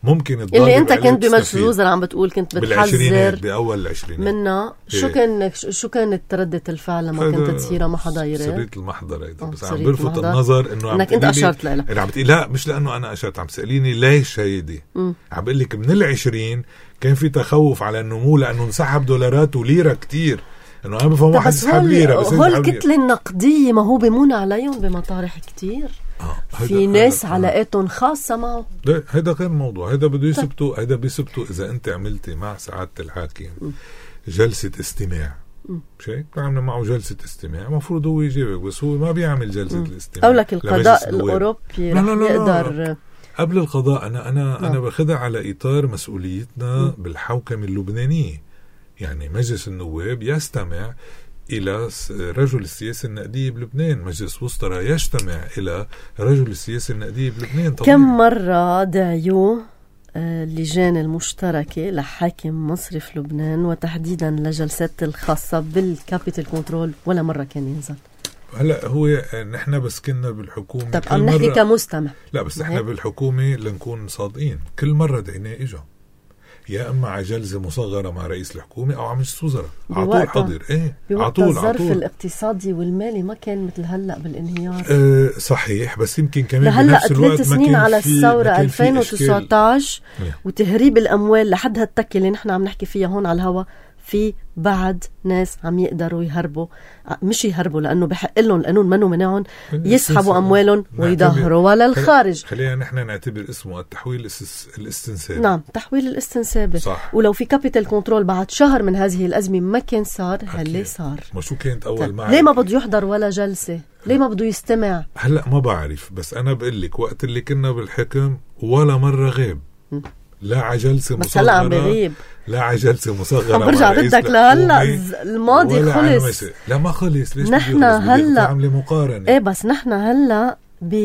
ممكن اللي انت كنت بمجلس الوزراء عم بتقول كنت بتحذر باول العشرينات منا. شو كان شو كانت ردة الفعل لما كنت تصير ما حدا يرى؟ سرية المحضر هيدا، بس عم بلفت النظر انه انك انت اشرت لها. انا عم بتقول لا مش لانه انا اشرت، عم تساليني ليش هيدي. عم بقول لك من العشرين كان في تخوف على النمو لانه انسحب دولارات وليره كتير، انه انا بفهم واحد يسحب ليره بس هو الكتله النقديه ما هو بمون عليهم بمطارح كتير. آه. في ناس علاقاتهم خاصة معه. هيدا غير موضوع، هيدا بده يثبتوا، هيدا بيثبتوا إذا أنت عملتي مع سعادة الحاكم م. جلسة استماع، مش هيك؟ عملنا معه جلسة استماع، مفروض هو يجيبك، بس هو ما بيعمل جلسة م. الاستماع. أو لك القضاء الأوروبي لا لا لا يقدر لا. قبل القضاء أنا أنا لا. أنا باخدها على إطار مسؤوليتنا م. بالحوكمة اللبنانية. يعني مجلس النواب يستمع إلى رجل السياسة النقدية بلبنان، مجلس وزراء يجتمع إلى رجل السياسة النقدية بلبنان. طبيعي. كم مرة دعيوه اللجان المشتركة لحاكم مصري في لبنان وتحديدا لجلسات الخاصة بالكابيتال كنترول ولا مرة كان ينزل؟ هلا هو نحن بس كنا بالحكومة. طب عم نحكي كمستمع. لا بس نحن بالحكومة لنكون صادقين، كل مرة دعيناه إجا، يا اما على جلسه مصغره مع رئيس الحكومه او على مجلس وزراء على طول حاضر. ايه على طول. الظرف الاقتصادي والمالي ما كان مثل هلا بالانهيار. أه صحيح، بس يمكن كمان هلا ثلاث سنين على الثوره ألفين وتسعة عشر وتهريب الاموال لحد هالتكه اللي نحن عم نحكي فيها هون على الهواء، في بعد ناس عم يقدروا يهربوا، مش يهربوا لأنه بحق لهم القانون منه منعهم، يسحبوا أموالهم ويظهروا للخارج. خلينا نحن نعتبر اسمه التحويل الاستنسابي. نعم، تحويل الاستنسابي. صح. ولو في كابيتال كنترول بعد شهر من هذه الأزمة ما كان صار هاللي صار. ما شو كانت أول معركة؟ ليه ما بده يحضر ولا جلسة؟ ليه ما بده يستمع؟ هلأ ما بعرف، بس أنا بقول لك وقت اللي كنا بالحكم ولا مرة غيب، لا عجلسة مصغرة، بس هلا عم بغيب، لا عجلسة مصغرة. عم برجع ردك لهلا، الماضي خلص. لا ما خلص، ليش نحن هلا عاملة مقارنة؟ ايه بس نحن هلا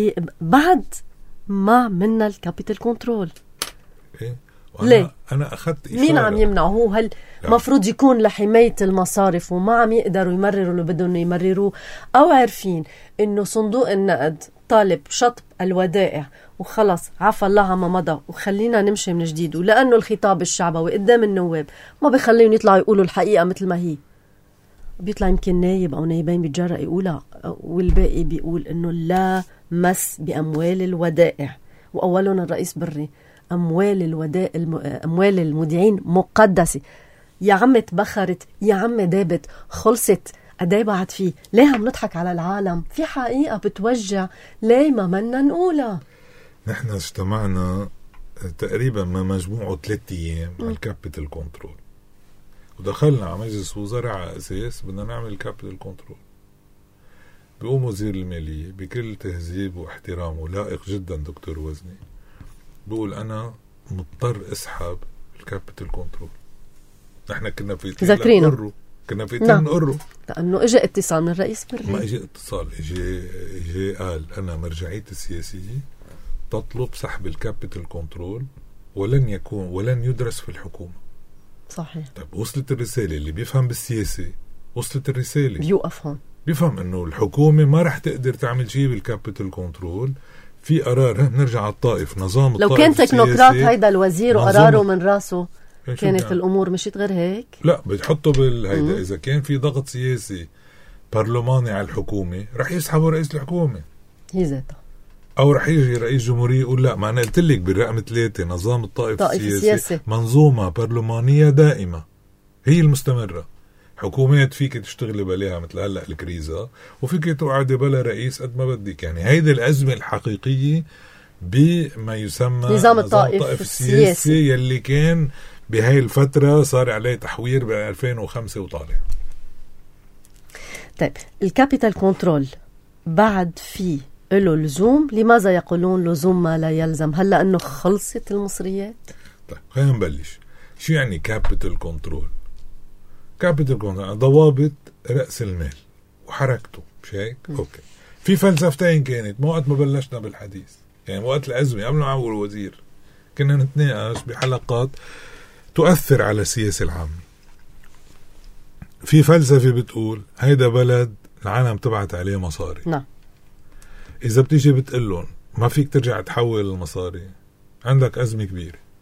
بعد ما منا الكابيتال كنترول. ايه ليه؟ انا اخذت إشارة. مين عم يمنعه؟ هو هل مفروض يكون لحماية المصارف وما عم يقدروا يمرروا اللي بدهم يمرروه، او عارفين انه صندوق النقد طالب شطب الودائع وخلص عفى الله عما مضى وخلينا نمشي من جديد، ولأنه الخطاب الشعبوي قدام النواب ما بيخليهم يطلعوا يقولوا الحقيقة مثل ما هي، بيطلع يمكن نايب أو نايبين بيتجرأ يقولها والباقي بيقول إنه لا مس بأموال الودائع، وأولهم الرئيس بري أموال الودائع الم... أموال المودعين مقدسة. يا عم تبخرت، يا عم دابت، خلصت، قداي بعد فيه؟ ليه عم نضحك على العالم؟ في حقيقة بتوجع، ليه ما منا نقولها؟ نحن اجتمعنا تقريبا ما مجموعه ثلاثة ايام على الكابيتال كنترول، ودخلنا على مجلس وزراء على اساس بدنا نعمل كابيتال كنترول. بيقوم وزير المالية بكل تهذيب واحترام ولائق جدا دكتور وزني بيقول انا مضطر اسحب الكابيتال كنترول. نحن كنا في ذاكرينه، كنا في تن قروا لأنه اجى اتصال من الرئيس بري. ما اجى اتصال، اجى اجى قال انا مرجعيتي السياسية تطلب سحب الكابيتال كنترول ولن يكون ولن يدرس في الحكومة. صحيح. طيب وصلت الرسالة، اللي بيفهم بالسياسة وصلت الرسالة، بيوقف هون، بيفهم انه الحكومة ما رح تقدر تعمل شيء بالكابيتال كنترول. في قرار، نرجع على الطائف، نظام الطائف لو كان تكنوقراط هيدا الوزير وقراره من راسه كانت يعني الامور مشيت غير هيك. لا بتحطه بالهيدا، اذا كان في ضغط سياسي برلماني على الحكومة رح يسحبوا رئيس الحكومة هي ذاتها، او رح يجي رئيس جمهورية يقول لا، ما انا قلت لك بالرقم ثلاثة نظام الطائف السياسي السياسي. منظومة برلمانية دائمة هي المستمرة. حكومات فيك تشتغلي بلاها مثل هلا الكريزة، وفيك تقعدي بلا رئيس قد ما بدك. يعني هيدي الأزمة الحقيقية بما يسمى نظام الطائف, الطائف السياسي, السياسي يلي كان بهاي الفترة صار عليه تحوير ب ألفين وخمسة وطالع. طيب الكابيتال كنترول بعد فيه له لزوم، لماذا يقولون لزوم ما لا يلزم؟ هلا انه خلصت المصريات. طيب خلينا نبلش. شو يعني كابيتال كنترول؟ كابيتال كنترول ضوابط رأس المال وحركته، مش هيك؟ اوكي. في فلسفتين كانت وقت ما بلشنا بالحديث، يعني وقت الأزمة قبل ما عمل الوزير كنا نتناقش بحلقات تؤثر على السياسة العامة. في فلسفة بتقول هيدا بلد العالم تبعت عليه مصاري. نعم. إذا بتيجي بتقلون ما فيك ترجع تحول المصاري، عندك أزمة كبيرة.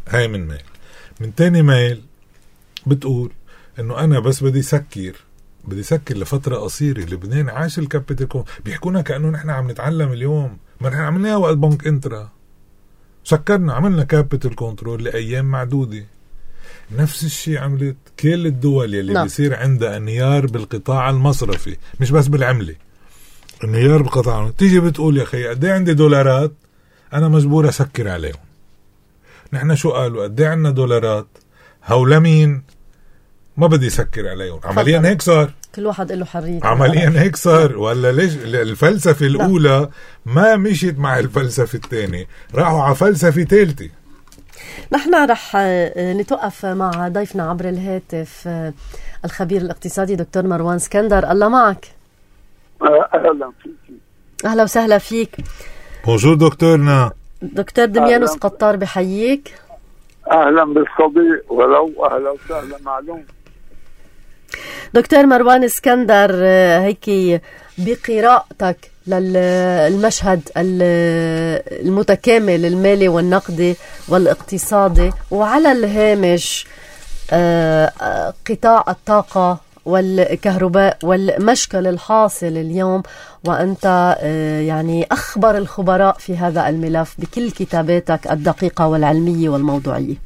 هاي من ميل. من تاني ميل بتقول انه انا بس بدي سكر بدي سكر لفترة قصيرة. لبنان عاش الكابيتال كون، بيحكونا كأنه نحن عم نتعلم اليوم، ما نحن عملناها وقت بنك انترا، سكرنا عملنا كابيتال كنترول لأيام معدودة. نفس الشيء عملت كل الدول يلي نعم. بيصير عندها انهيار بالقطاع المصرفي، مش بس بالعملة، انهيار بالقطاع. تيجي بتقول يا أخي قد ايه عندي دولارات أنا مجبور أسكر عليهم. نحن شو قالوا؟ قد ايه عندنا دولارات هولا مين ما بدي يسكر عليهم. عمليا هيك صار، كل واحد له حرية. عمليا هيك صار. ولا ليش الفلسفة الأولى ما مشيت مع الفلسفة الثانية، راحوا على فلسفة ثالثة. نحن رح نتوقف مع ضيفنا عبر الهاتف الخبير الاقتصادي دكتور مروان اسكندر. الله معك. أهلا فيك. أهلا وسهلا فيك. بونجور دكتورنا. دكتور دميانوس قطار بحييك. أهلا بالصديق ولو أهلا وسهلا معلوم. دكتور مروان اسكندر، هيك بقراءتك للمشهد المتكامل المالي والنقدي والاقتصادي وعلى الهامش قطاع الطاقة والكهرباء والمشكل الحاصل اليوم، وأنت يعني أخبر الخبراء في هذا الملف بكل كتاباتك الدقيقة والعلمية والموضوعية.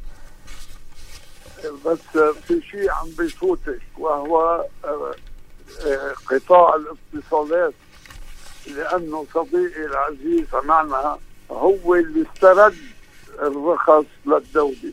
بس في شيء عم بيفوتك، وهو قطاع الاتصالات، لأنه صديقي العزيز معنا هو اللي استرد الرخص للدولة،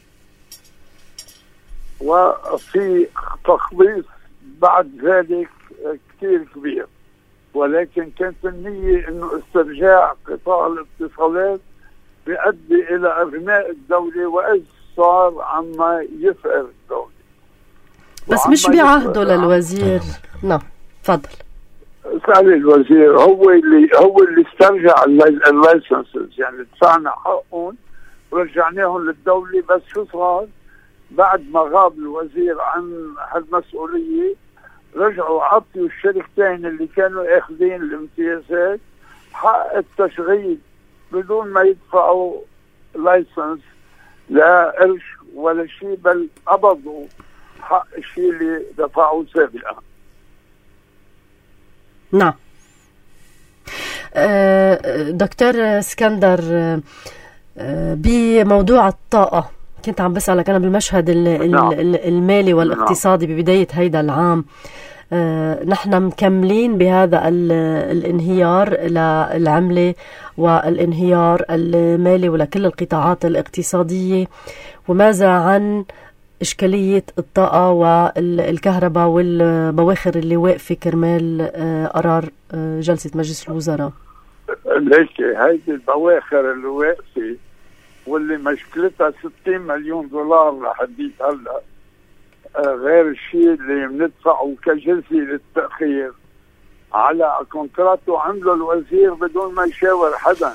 وفي تخليص بعد ذلك كتير كبير، ولكن كانت النية انه استرجاع قطاع الاتصالات بيؤدي الى اغناء الدولة، واذ صار عما يفقر الدولة. بس مش بعهده للوزير. نعم تفضل. سأل الوزير، هو اللي هو اللي استرجع اللايسنسز، يعني دفعنا حقهم ورجعناهم للدولة. بس شو صار بعد ما غاب الوزير عن هالمسؤولية؟ رجعوا عطوا الشركتين اللي كانوا اخذين الامتيازات حق التشغيل بدون ما يدفعوا لايسنس لا قرش ولا شيء، بل قبضوا حق الشيء اللي دفعوه سابقا. نعم. دكتور اسكندر، بموضوع الطاقة كنت عم بسألك أنا بالمشهد المالي والاقتصادي ببداية هيدا العام. نحن مكملين بهذا الانهيار للعملة والانهيار المالي ولكل القطاعات الاقتصادية، وماذا عن إشكالية الطاقة والكهرباء والبواخر اللي واقفة كرمال قرار جلسة مجلس الوزراء؟ ليش هيدي البواخر اللي واقفة واللي مشكلتها ستين مليون دولار لحديت هلا، غير الشيء اللي بندفعه كجزية للتأخير على كونتراتو عمله الوزير بدون ما يشاور حدا.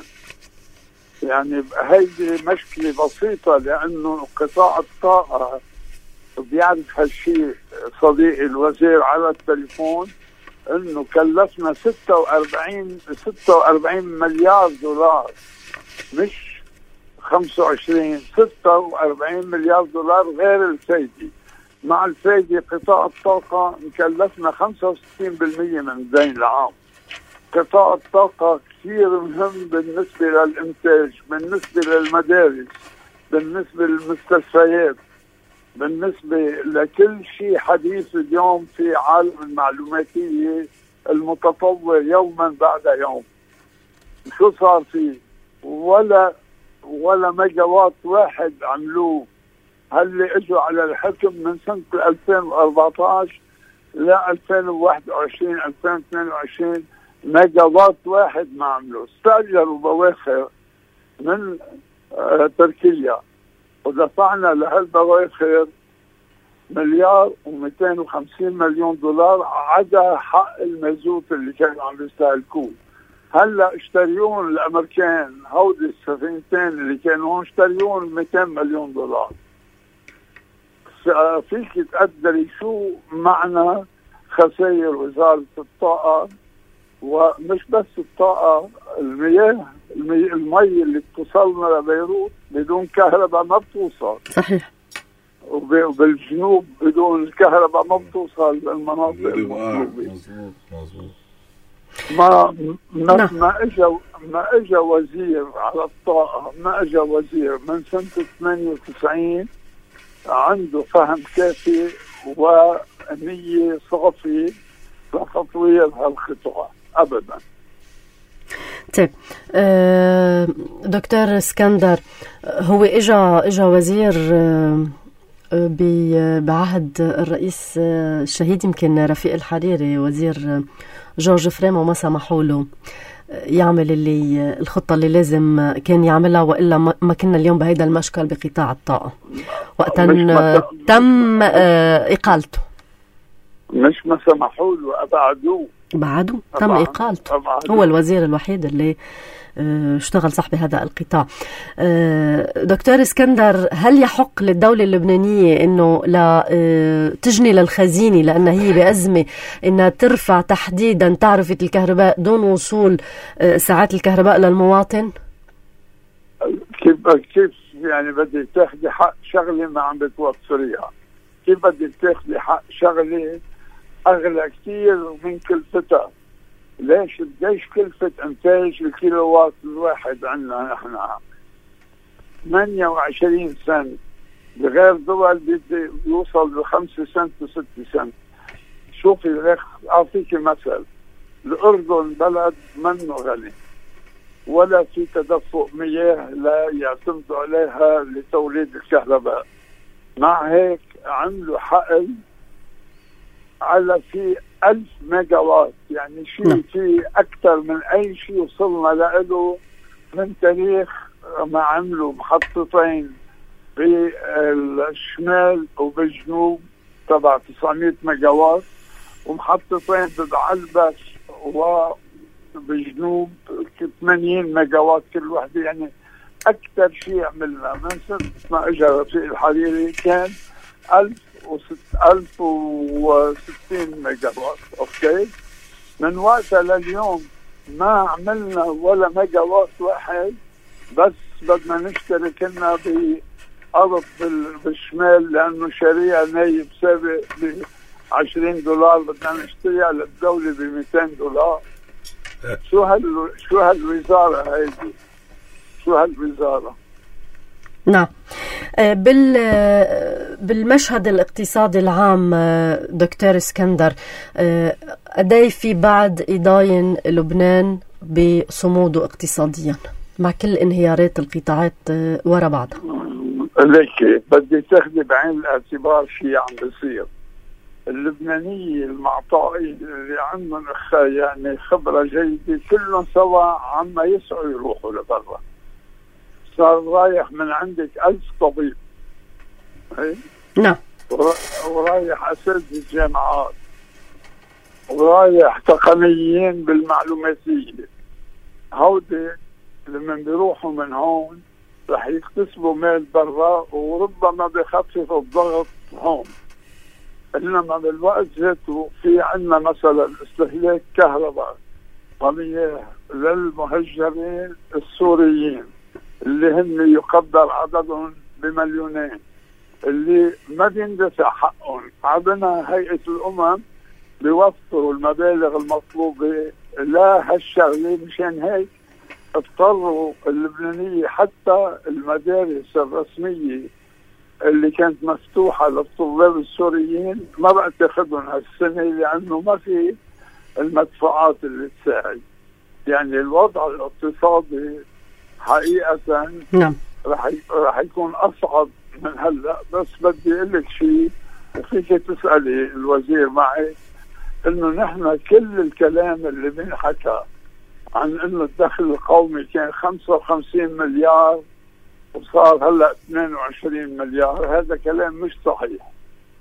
يعني هيدي مشكلة بسيطة، لأنه قطاع الطاقة بيعرف هالشيء صديقي الوزير على التليفون، انه كلفنا ستة وأربعين ستة وأربعين مليار دولار، مش خمسة وعشرين، ستة وأربعين مليار دولار غير الفايدة. مع الفايدة قطاع الطاقة مكلفنا خمسة وستين بالمئة من الدين العام. قطاع الطاقة كثير مهم بالنسبة للإنتاج، بالنسبة للمدارس، بالنسبة للمستشفيات، بالنسبة لكل شيء حديث اليوم في عالم المعلوماتية المتطور يوما بعد يوم. شو صار فيه؟ ولا ولا ميجا وات واحد عملوه. هل اجوا على الحكم من سنة ألفين وأربعة عشر ل ألفين وواحد وعشرين ألفين واثنين وعشرين ميجا وات واحد ما عملوه. استأجروا بواخر من آه تركيا، ودفعنا لهالبواخر مليار ومئتين وخمسين مليون دولار عدا حق المازوت اللي كانوا عم يستهلكوه. هلا اشتريون الامريكان هودي السفينتين اللي كانوا هون، اشتريون مئتين مليون دولار. فيك تقدري شو معنى خسائر وزارة الطاقة ومش بس الطاقة، المياه المي, المي اللي بتوصلنا لبيروت بدون كهرباء ما بتوصل. صحيح. وبالجنوب بدون الكهرباء ما بتوصل للمناطق المطلوبة. مظبوط مظبوط. ما ما ما اجى ما اجى وزير على الطاقة، ما اجى وزير من سنة ثمانية وتسعين عنده فهم كافي ونية صافية لتطوير هالخطوة أبدا. طيب أه دكتور اسكندر، هو اجى اجى وزير أه بعهد الرئيس الشهيد يمكن رفيق الحريري، وزير جورج فريم، وما سمحوا له يعمل اللي الخطة اللي لازم كان يعملها، وإلا ما كنا اليوم بهيدا المشكل بقطاع الطاقة. وقتا تم إقالته. مش ما سمحوا له، أبعدوه. بعدوا تم إقالته. هو الوزير الوحيد اللي اشتغل صح بهذا القطاع. دكتور اسكندر، هل يحق للدولة اللبنانية انه لا تجني للخزينة لان هي بأزمة انها ترفع تحديدا تعرفة الكهرباء دون وصول ساعات الكهرباء للمواطن؟ كيف كيف يعني بدك تاخذي حق شغلة ما عم بتوفريها؟ كيف بدك تاخذي حق شغلة اغلى كثير من كلفتها؟ ليش قديش كلفة انتاج الكيلووات الواحد عندنا نحن؟ ثمانية وعشرين سنت، بغير دول بيوصل لخمسة سنت وست سنت. شوفي اعطيكي مثل، الاردن بلد منه غني ولا في تدفق مياه لا يعتمدوا عليها لتوليد الكهرباء، مع هيك عملوا حقل على في ألف ميجا وات، يعني شيء في أكثر من أي شيء وصلنا له من تاريخ ما عملوا محطتين بالشمال وبالجنوب تبع تسعمية ميجا وات، ومحطتين بالعلبس وبالجنوب ثمانين ميجا وات كل واحدة. يعني أكثر شيء عملنا من سنة ما إجا رفيق الحريري كان ألف ألف وستين ميجا وات. أوكي، من وقتها لليوم ما عملنا ولا ميجا وات واحد، بس بدنا نشتري كنا بأرض بالشمال لأنه شريعة نايب سابق ب عشرين دولار، بدنا نشتريها للدولة ب مئتين دولار. شو هال شو هالوزارة هيدي؟ شو هالوزارة؟ نعم. بال بالمشهد الاقتصادي العام دكتور اسكندر، قدي في بعد يضاين لبنان بصموده اقتصاديا مع كل انهيارات القطاعات ورا بعضها؟ ليك بدي تاخذي بعين الاعتبار شيء عم بيصير. اللبنانية المعطائين اللي عندهم يعني خبرة جيدة كلهم سوا عم يسعوا يروحوا لبرا. صار رايح من عندك ألف طبيب، هي؟ نعم، ورايح أساتذة الجامعات، ورايح تقنيين بالمعلوماتية. هودي لما بيروحوا من هون رح يكتسبوا مال برا وربما بيخففوا الضغط هون، إنما بالوقت ذاته في عندنا مثلا استهلاك كهرباء ومياه للمهجرين السوريين اللي هم يقدر عددهم بمليونين، اللي ما بيندفع حقهم. عندنا هيئة الأمم بيوفروا المبالغ المطلوبة لا هالشغلة، مشان هيك اضطروا اللبنانية حتى المدارس الرسمية اللي كانت مفتوحة للطلاب السوريين ما بقى تاخذهم هالسنة لأنه ما في المدفوعات اللي تساعد. يعني الوضع الاقتصادي حقيقة نعم رح رح يكون أصعب من هلا. بس بدي أقول لك شيء وفيك تسألي الوزير معي، إنه نحن كل الكلام اللي بنحكى عن إنه الدخل القومي كان خمسة وخمسين مليار وصار هلا اثنين وعشرين مليار، هذا كلام مش صحيح.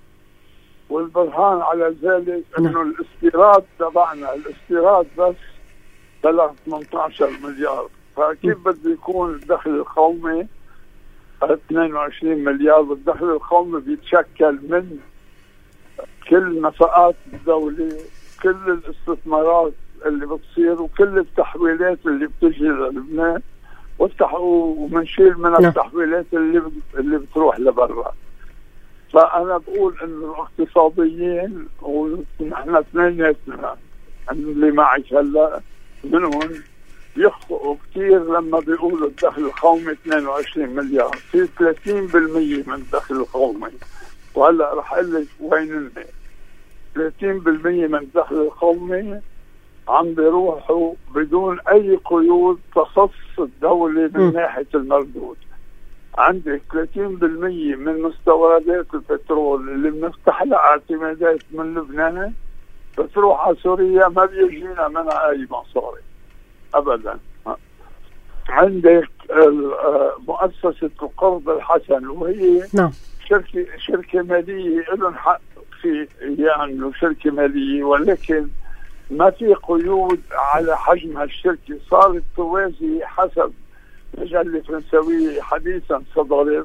والبرهان على ذلك إنه الاستيراد تبعنا الاستيراد بس بلغ ثمانية عشر مليار، فكيف بده يكون الدخل القومي اثنين وعشرين مليار؟ والدخل القومي بيتشكل من كل نفقات الدولة، كل الاستثمارات اللي بتصير وكل التحويلات اللي بتجي للبنان ومنشيل من نعم. التحويلات اللي اللي بتروح لبرا. فأنا بقول إنه الاقتصاديين ونحن اثنيناتنا اللي معي هلا منهم يخطئوا كثير لما بيقولوا الدخل القومي اثنين وعشرين مليار، في ثلاثين بالمية من الدخل القومي. وهلا رح اقول لك وين هن. ثلاثين بالمية من الدخل القومي عم بيروحوا بدون اي قيود تخص الدولة من ناحية المردود. عندك ثلاثين بالمية من مستوردات البترول اللي بنفتح لها اعتمادات من لبنان بتروح على سوريا، ما بيجينا منها اي مصاري ابدا. عندك مؤسسة القرض الحسن وهي نعم. شركة شركة مالية لهم حق في يعملوا شركة مالية، ولكن ما في قيود على حجم هالشركة. صارت توازي حسب مجلة فرنسوية حديثا صدرت،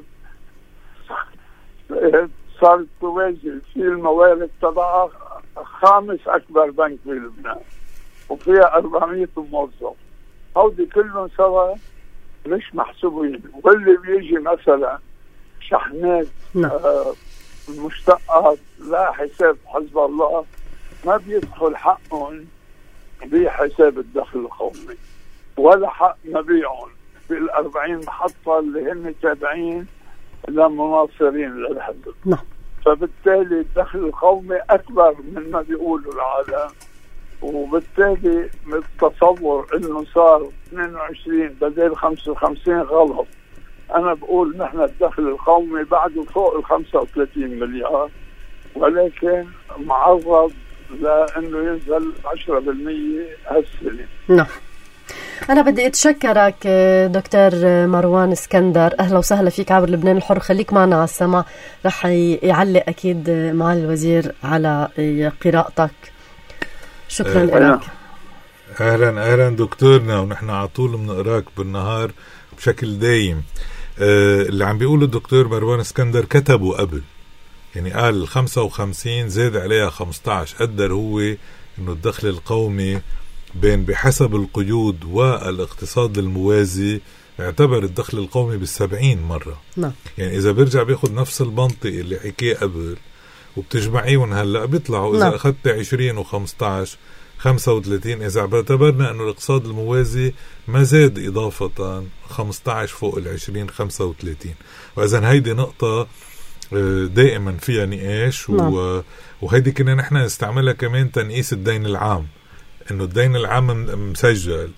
صارت توازي في الموارد تبعها خامس أكبر بنك بلبنان وفيها أربعمية موظف. هودي كلهم سوا مش محسوبين. واللي بيجي مثلا شحنات آه مشتقات لا حساب حزب الله ما بيدخل حقهم بحساب الدخل القومي ولا حق مبيعهم بالأربعين محطة اللي هن تابعين لمناصرين للحزب. نعم. فبالتالي الدخل القومي أكبر من ما بيقولوا العالم، وبالتالي التصور انه صار اثنين وعشرين بدل خمسة وخمسين غلط. انا بقول نحن الدخل القومي بعده فوق ال خمسة وثلاثين مليار، ولكن معرض لانه ينزل عشرة بالمية هالسنه. نعم. أنا بدي أتشكرك دكتور مروان اسكندر، أهلا وسهلا فيك عبر لبنان الحر. خليك معنا على السماع، رح يعلق أكيد مع الوزير على قراءتك. شكرا لك. أهلا أهلا دكتورنا، ونحن على طول بنقراك بالنهار بشكل دايم. أه اللي عم بيقوله الدكتور مروان اسكندر كتبه قبل، يعني قال خمسة وخمسين زاد عليها خمسة عشر، قدر هو إنه الدخل القومي بين بحسب القيود والاقتصاد الموازي اعتبر الدخل القومي بالسبعين مرة. نعم. يعني إذا برجع بياخد نفس المنطق اللي حكيه قبل وبتجمعيهم هلأ بيطلعوا. إذا نعم. أخذت عشرين وخمسة عشر خمسة وثلاثين، إذا اعتبرنا أنه الاقتصاد الموازي ما زاد إضافة خمسة عشر فوق العشرين خمسة وثلاثين. وإذا هيدي نقطة دائما فيها نقاش. نعم. وهيدي كنا نحن نستعملها كمان تنقيس الدين العام، انه الدين العام مسجل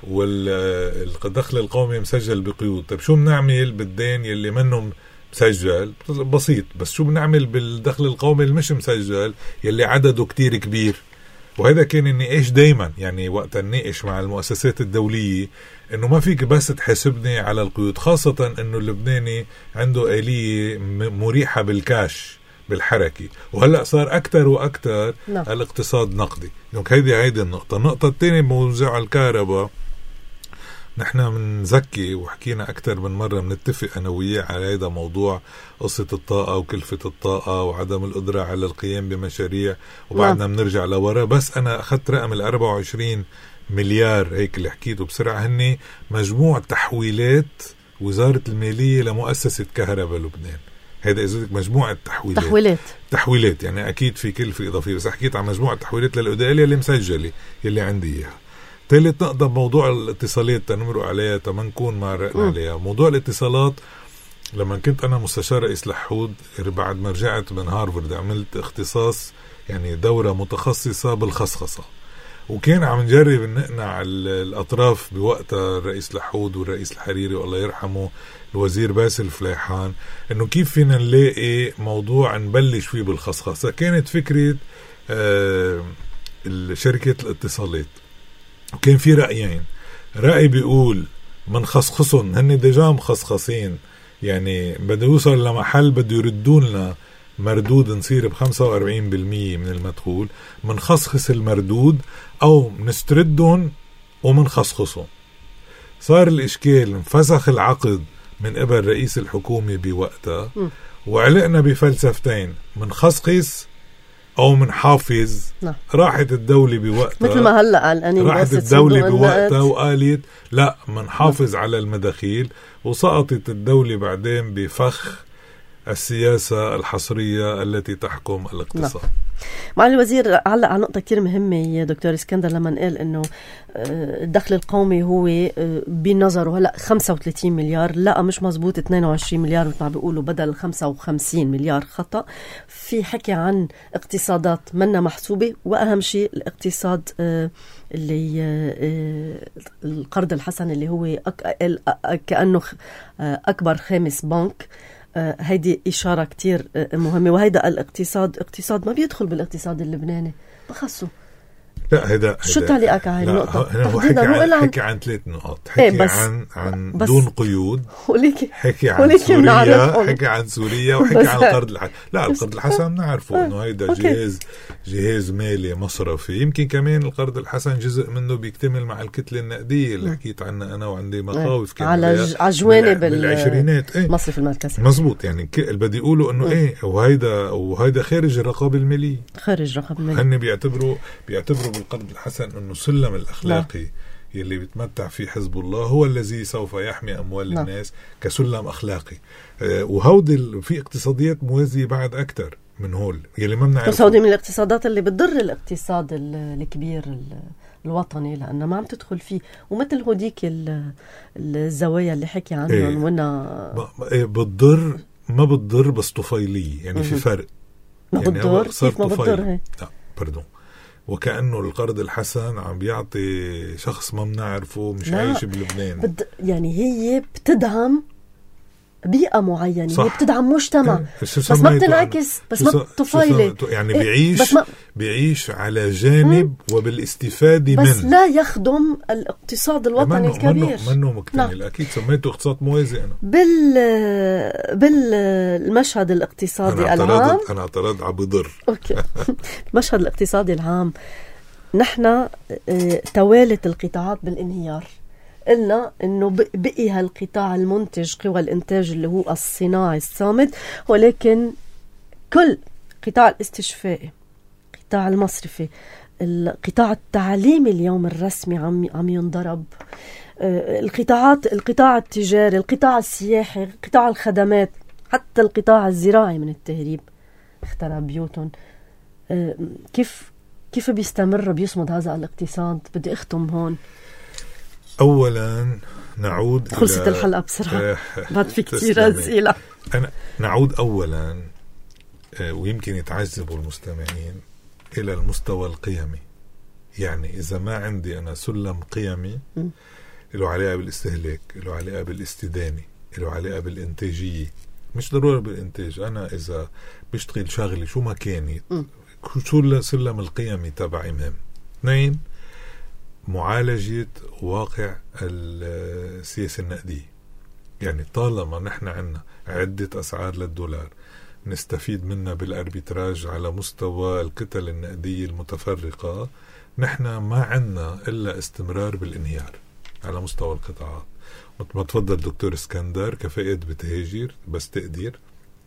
والدخل القومي مسجل بقيود. طيب شو بنعمل بالدين يلي منه مسجل؟ بسيط، بس شو بنعمل بالدخل القومي اللي مش مسجل يلي عدده كتير كبير؟ وهذا كان النقاش دايما، يعني وقت النقاش مع المؤسسات الدولية، انه ما فيك بس تحاسبني على القيود، خاصة انه اللبناني عنده آلية مريحة بالكاش بالحركة، وهلأ صار أكتر وأكتر لا. الاقتصاد نقدي. دونك هيدي هيدي النقطة. النقطة الثانية بموضوع الكهرباء، نحن منزكي وحكينا أكتر من مرة، منتفق أنا وياه على هذا موضوع قصة الطاقة وكلفة الطاقة وعدم القدرة على القيام بمشاريع، وبعدنا بنرجع لورا. بس أنا أخذت رقم الأربعة وعشرين مليار هيك اللي حكيته بسرعة، هني مجموع تحويلات وزارة المالية لمؤسسة كهرباء لبنان. هذا إذا مجموعة تحويلات تحويلات تحويلات يعني أكيد في كلفة إضافية، بس حكيت عن مجموعة تحويلات للأدائية اللي مسجلة اللي عندي إياها. ثالث نقطة موضوع الاتصالات تنمروا عليها تمنكون ما رأنا عليها. موضوع الاتصالات، لما كنت أنا مستشار رئيس لحود بعد ما رجعت من هارفارد عملت اختصاص يعني دورة متخصصة بالخصخصة، وكان عم نجرب نقنع الأطراف بوقتها الرئيس لحود والرئيس الحريري والله يرحمه الوزير باسل فلاحان، إنه كيف فينا نلاقي موضوع نبلش فيه بالخصخصة. كانت فكرة آه شركة الاتصالات، وكان في رأيين. رأي بيقول من خصخصهم، هن ديجا مخصخصين، يعني بده يوصل لمحل بده يردون لنا مردود نصير بخمسة وأربعين بالمية من المدخول، من خصخص المردود أو نستردهم ومن خصخصهم. صار الإشكال انفسخ العقد من قبل رئيس الحكومة بوقتها، وعلقنا بفلسفتين، من خصخص أو منحافظ. نعم. راحت الدولة بوقتها مثل ما هلأ قال راحت الدولة بوقتها وقالت لا منحافظ نعم. على المداخيل، وسقطت الدولة بعدين بفخ السياسة الحصرية التي تحكم الاقتصاد. نعم. معالي الوزير علق على نقطة كتير مهمة يا دكتور اسكندر لما قال إنه الدخل القومي هو بنظره هلأ خمسة وثلاثين مليار، لا مش مزبوط اثنين وعشرين مليار مثل ما بيقولوا بدل خمسة وخمسين مليار، خطأ. في حكي عن اقتصادات منا محسوبة، وأهم شيء الاقتصاد اللي القرض الحسن اللي هو كأنه أكبر خامس بنك. هيدي إشارة كتير مهمة. وهيدا الاقتصاد اقتصاد ما بيدخل بالاقتصاد اللبناني بخصه. لا هيدا شو تعليقك على هاي النقطة؟ هنا هو حكي عن, عن حكي عن ثلاث نقاط. حكي ايه عن عن دون قيود، حكي عن سوريا، حكي عن سوريا، وحكي عن القرض الحسن. لا القرض الحسن نعرفه انه هيدا جهاز جهاز مالي مصرفي. يمكن كمان القرض الحسن جزء منه بيكتمل مع الكتلة النقدية اللي حكيت عنها انا، وعندي مخاوف كان على جوانب بالعشرينات ايه المصرف المركزي. مزبوط. يعني اللي بدي يقولوا انه ايه وهيدا وهيدا خارج الرقابة المالية، خارج الرقابة المالية. هن بيعتبروا بيعتبروا بالقرض الحسن انه سلم الاخلاقي لا. يلي بيتمتع فيه حزب الله هو الذي سوف يحمي اموال لا. الناس كسلم اخلاقي. آه وهودي في اقتصاديات موازية بعد اكثر من هول يلي ما بنعرفه. هودي من الاقتصادات اللي بتضر الاقتصاد الكبير الوطني لأنه ما عم تدخل فيه، ومثل هوديك الزوايا اللي حكي عنهم ايه. وانا ايه بتضر ما بتضر بس طفيلية يعني. في فرق ما يعني بتضر كيف ما بتضر هي لا باردون. وكأنه القرض الحسن عم بيعطي شخص ما بنعرفه مش عايش بلبنان. بد... يعني هي بتدعم بيئة معينة. صح. هي بتدعم مجتمع بس ما بتنعكس، بس ما طفيلة يعني بيعيش إيه؟ ما... بيعيش على جانب م? وبالاستفادة منه، بس لا يخدم الاقتصاد الوطني منه الكبير. منه, منه مكتمل. نعم. أكيد سميته اقتصاد موازي. أنا بال بالمشهد الاقتصادي أنا العام أنا اعترض على بضر. أوكي. المشهد الاقتصادي العام نحن توالت القطاعات بالانهيار. قلنا انه بقي هالقطاع المنتج قوى الانتاج اللي هو الصناعي الصامد، ولكن كل قطاع الاستشفائي، قطاع المصرفي، القطاع التعليمي اليوم الرسمي عم عم ينضرب، القطاعات القطاع التجاري، القطاع السياحي، قطاع الخدمات، حتى القطاع الزراعي من التهريب اخترب بيوتهم. كيف كيف بيستمر بيصمد هذا الاقتصاد؟ بدي اختم هون. أولا نعود خلصت الحلقة بسرعة بعد في كتير أسئلة. أنا نعود أولا ويمكن يتعجبوا المستمعين إلى المستوى القيمي. يعني إذا ما عندي أنا سلم قيمي له علاقة بالاستهلاك، له علاقة بالاستدانة، له علاقة بالإنتاجية، مش ضروري بالإنتاج. أنا إذا بشتغل شغلي شو ما كانت شو سلم القيمي تبعي مهم. اثنين معالجة واقع السياسة النقدية. يعني طالما نحن عنا عدة أسعار للدولار نستفيد منها بالأربيتراج على مستوى الكتل النقدية المتفرقة، نحن ما عنا إلا استمرار بالانهيار على مستوى القطاعات. مثل ما تفضل دكتور اسكندر كفاءات بتهاجر بس تقدير.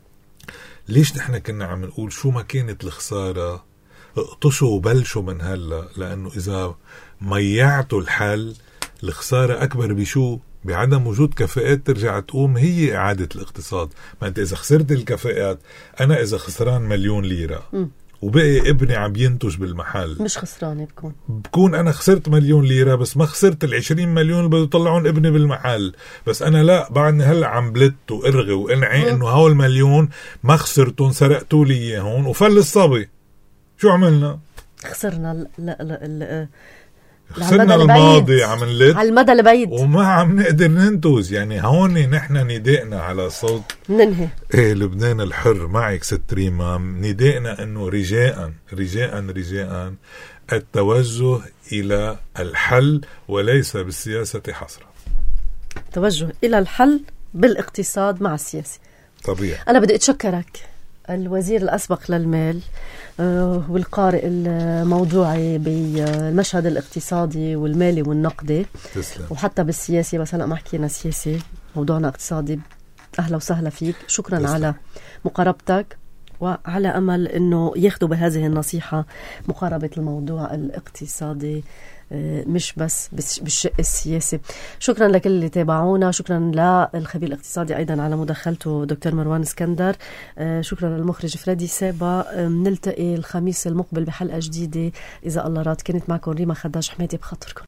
ليش نحن كنا عم نقول شو ما كانت الخسارة اقطشوا وبلشوا من هلا؟ لأنه إذا ميعتوا الحل الخسارة أكبر بشو؟ بعدم وجود كفاءات ترجع تقوم هي إعادة الاقتصاد. ما أنت إذا خسرت الكفاءات، أنا إذا خسران مليون ليرة م. وبقي ابني عم ينتج بالمحل مش خسران، بكون بكون أنا خسرت مليون ليرة بس ما خسرت العشرين مليون اللي بدو يطلعون ابني بالمحل. بس أنا لا، بعدني هلأ عم بلت وإرغي وإنعي إنه هول المليون ما خسرتون، سرقتوا لي إياهون وفل الصبي. شو عملنا؟ خسرنا لا لا لا خسرنا الماضي عم نلت على المدى البعيد وما عم نقدر ننتج. يعني هون نحن ندائنا على صوت ننهي ايه لبنان الحر معك ست ريمام، ندائنا انه رجاء رجاء رجاء التوجه الى الحل وليس بالسياسة حصرا. توجه الى الحل بالاقتصاد مع السياسة. طبيعي. انا بدي اتشكرك الوزير الأسبق للمال والقارئ الموضوعي بالمشهد الاقتصادي والمالي والنقدي. تسلم. وحتى بالسياسي، بس هلا ما حكينا سياسي، موضوعنا اقتصادي. أهلا وسهلا فيك. شكرا. تسلم. على مقاربتك وعلى أمل أنه ياخدوا بهذه النصيحة مقاربة الموضوع الاقتصادي مش بس بالشق السياسي. شكرا لكل اللي تابعونا، شكرا للخبير الاقتصادي أيضا على مداخلته دكتور مروان اسكندر، شكرا للمخرج فريدي سابا. نلتقي الخميس المقبل بحلقة جديدة إذا الله راد. كانت معكم ريما خداج حمادي بخاطركم.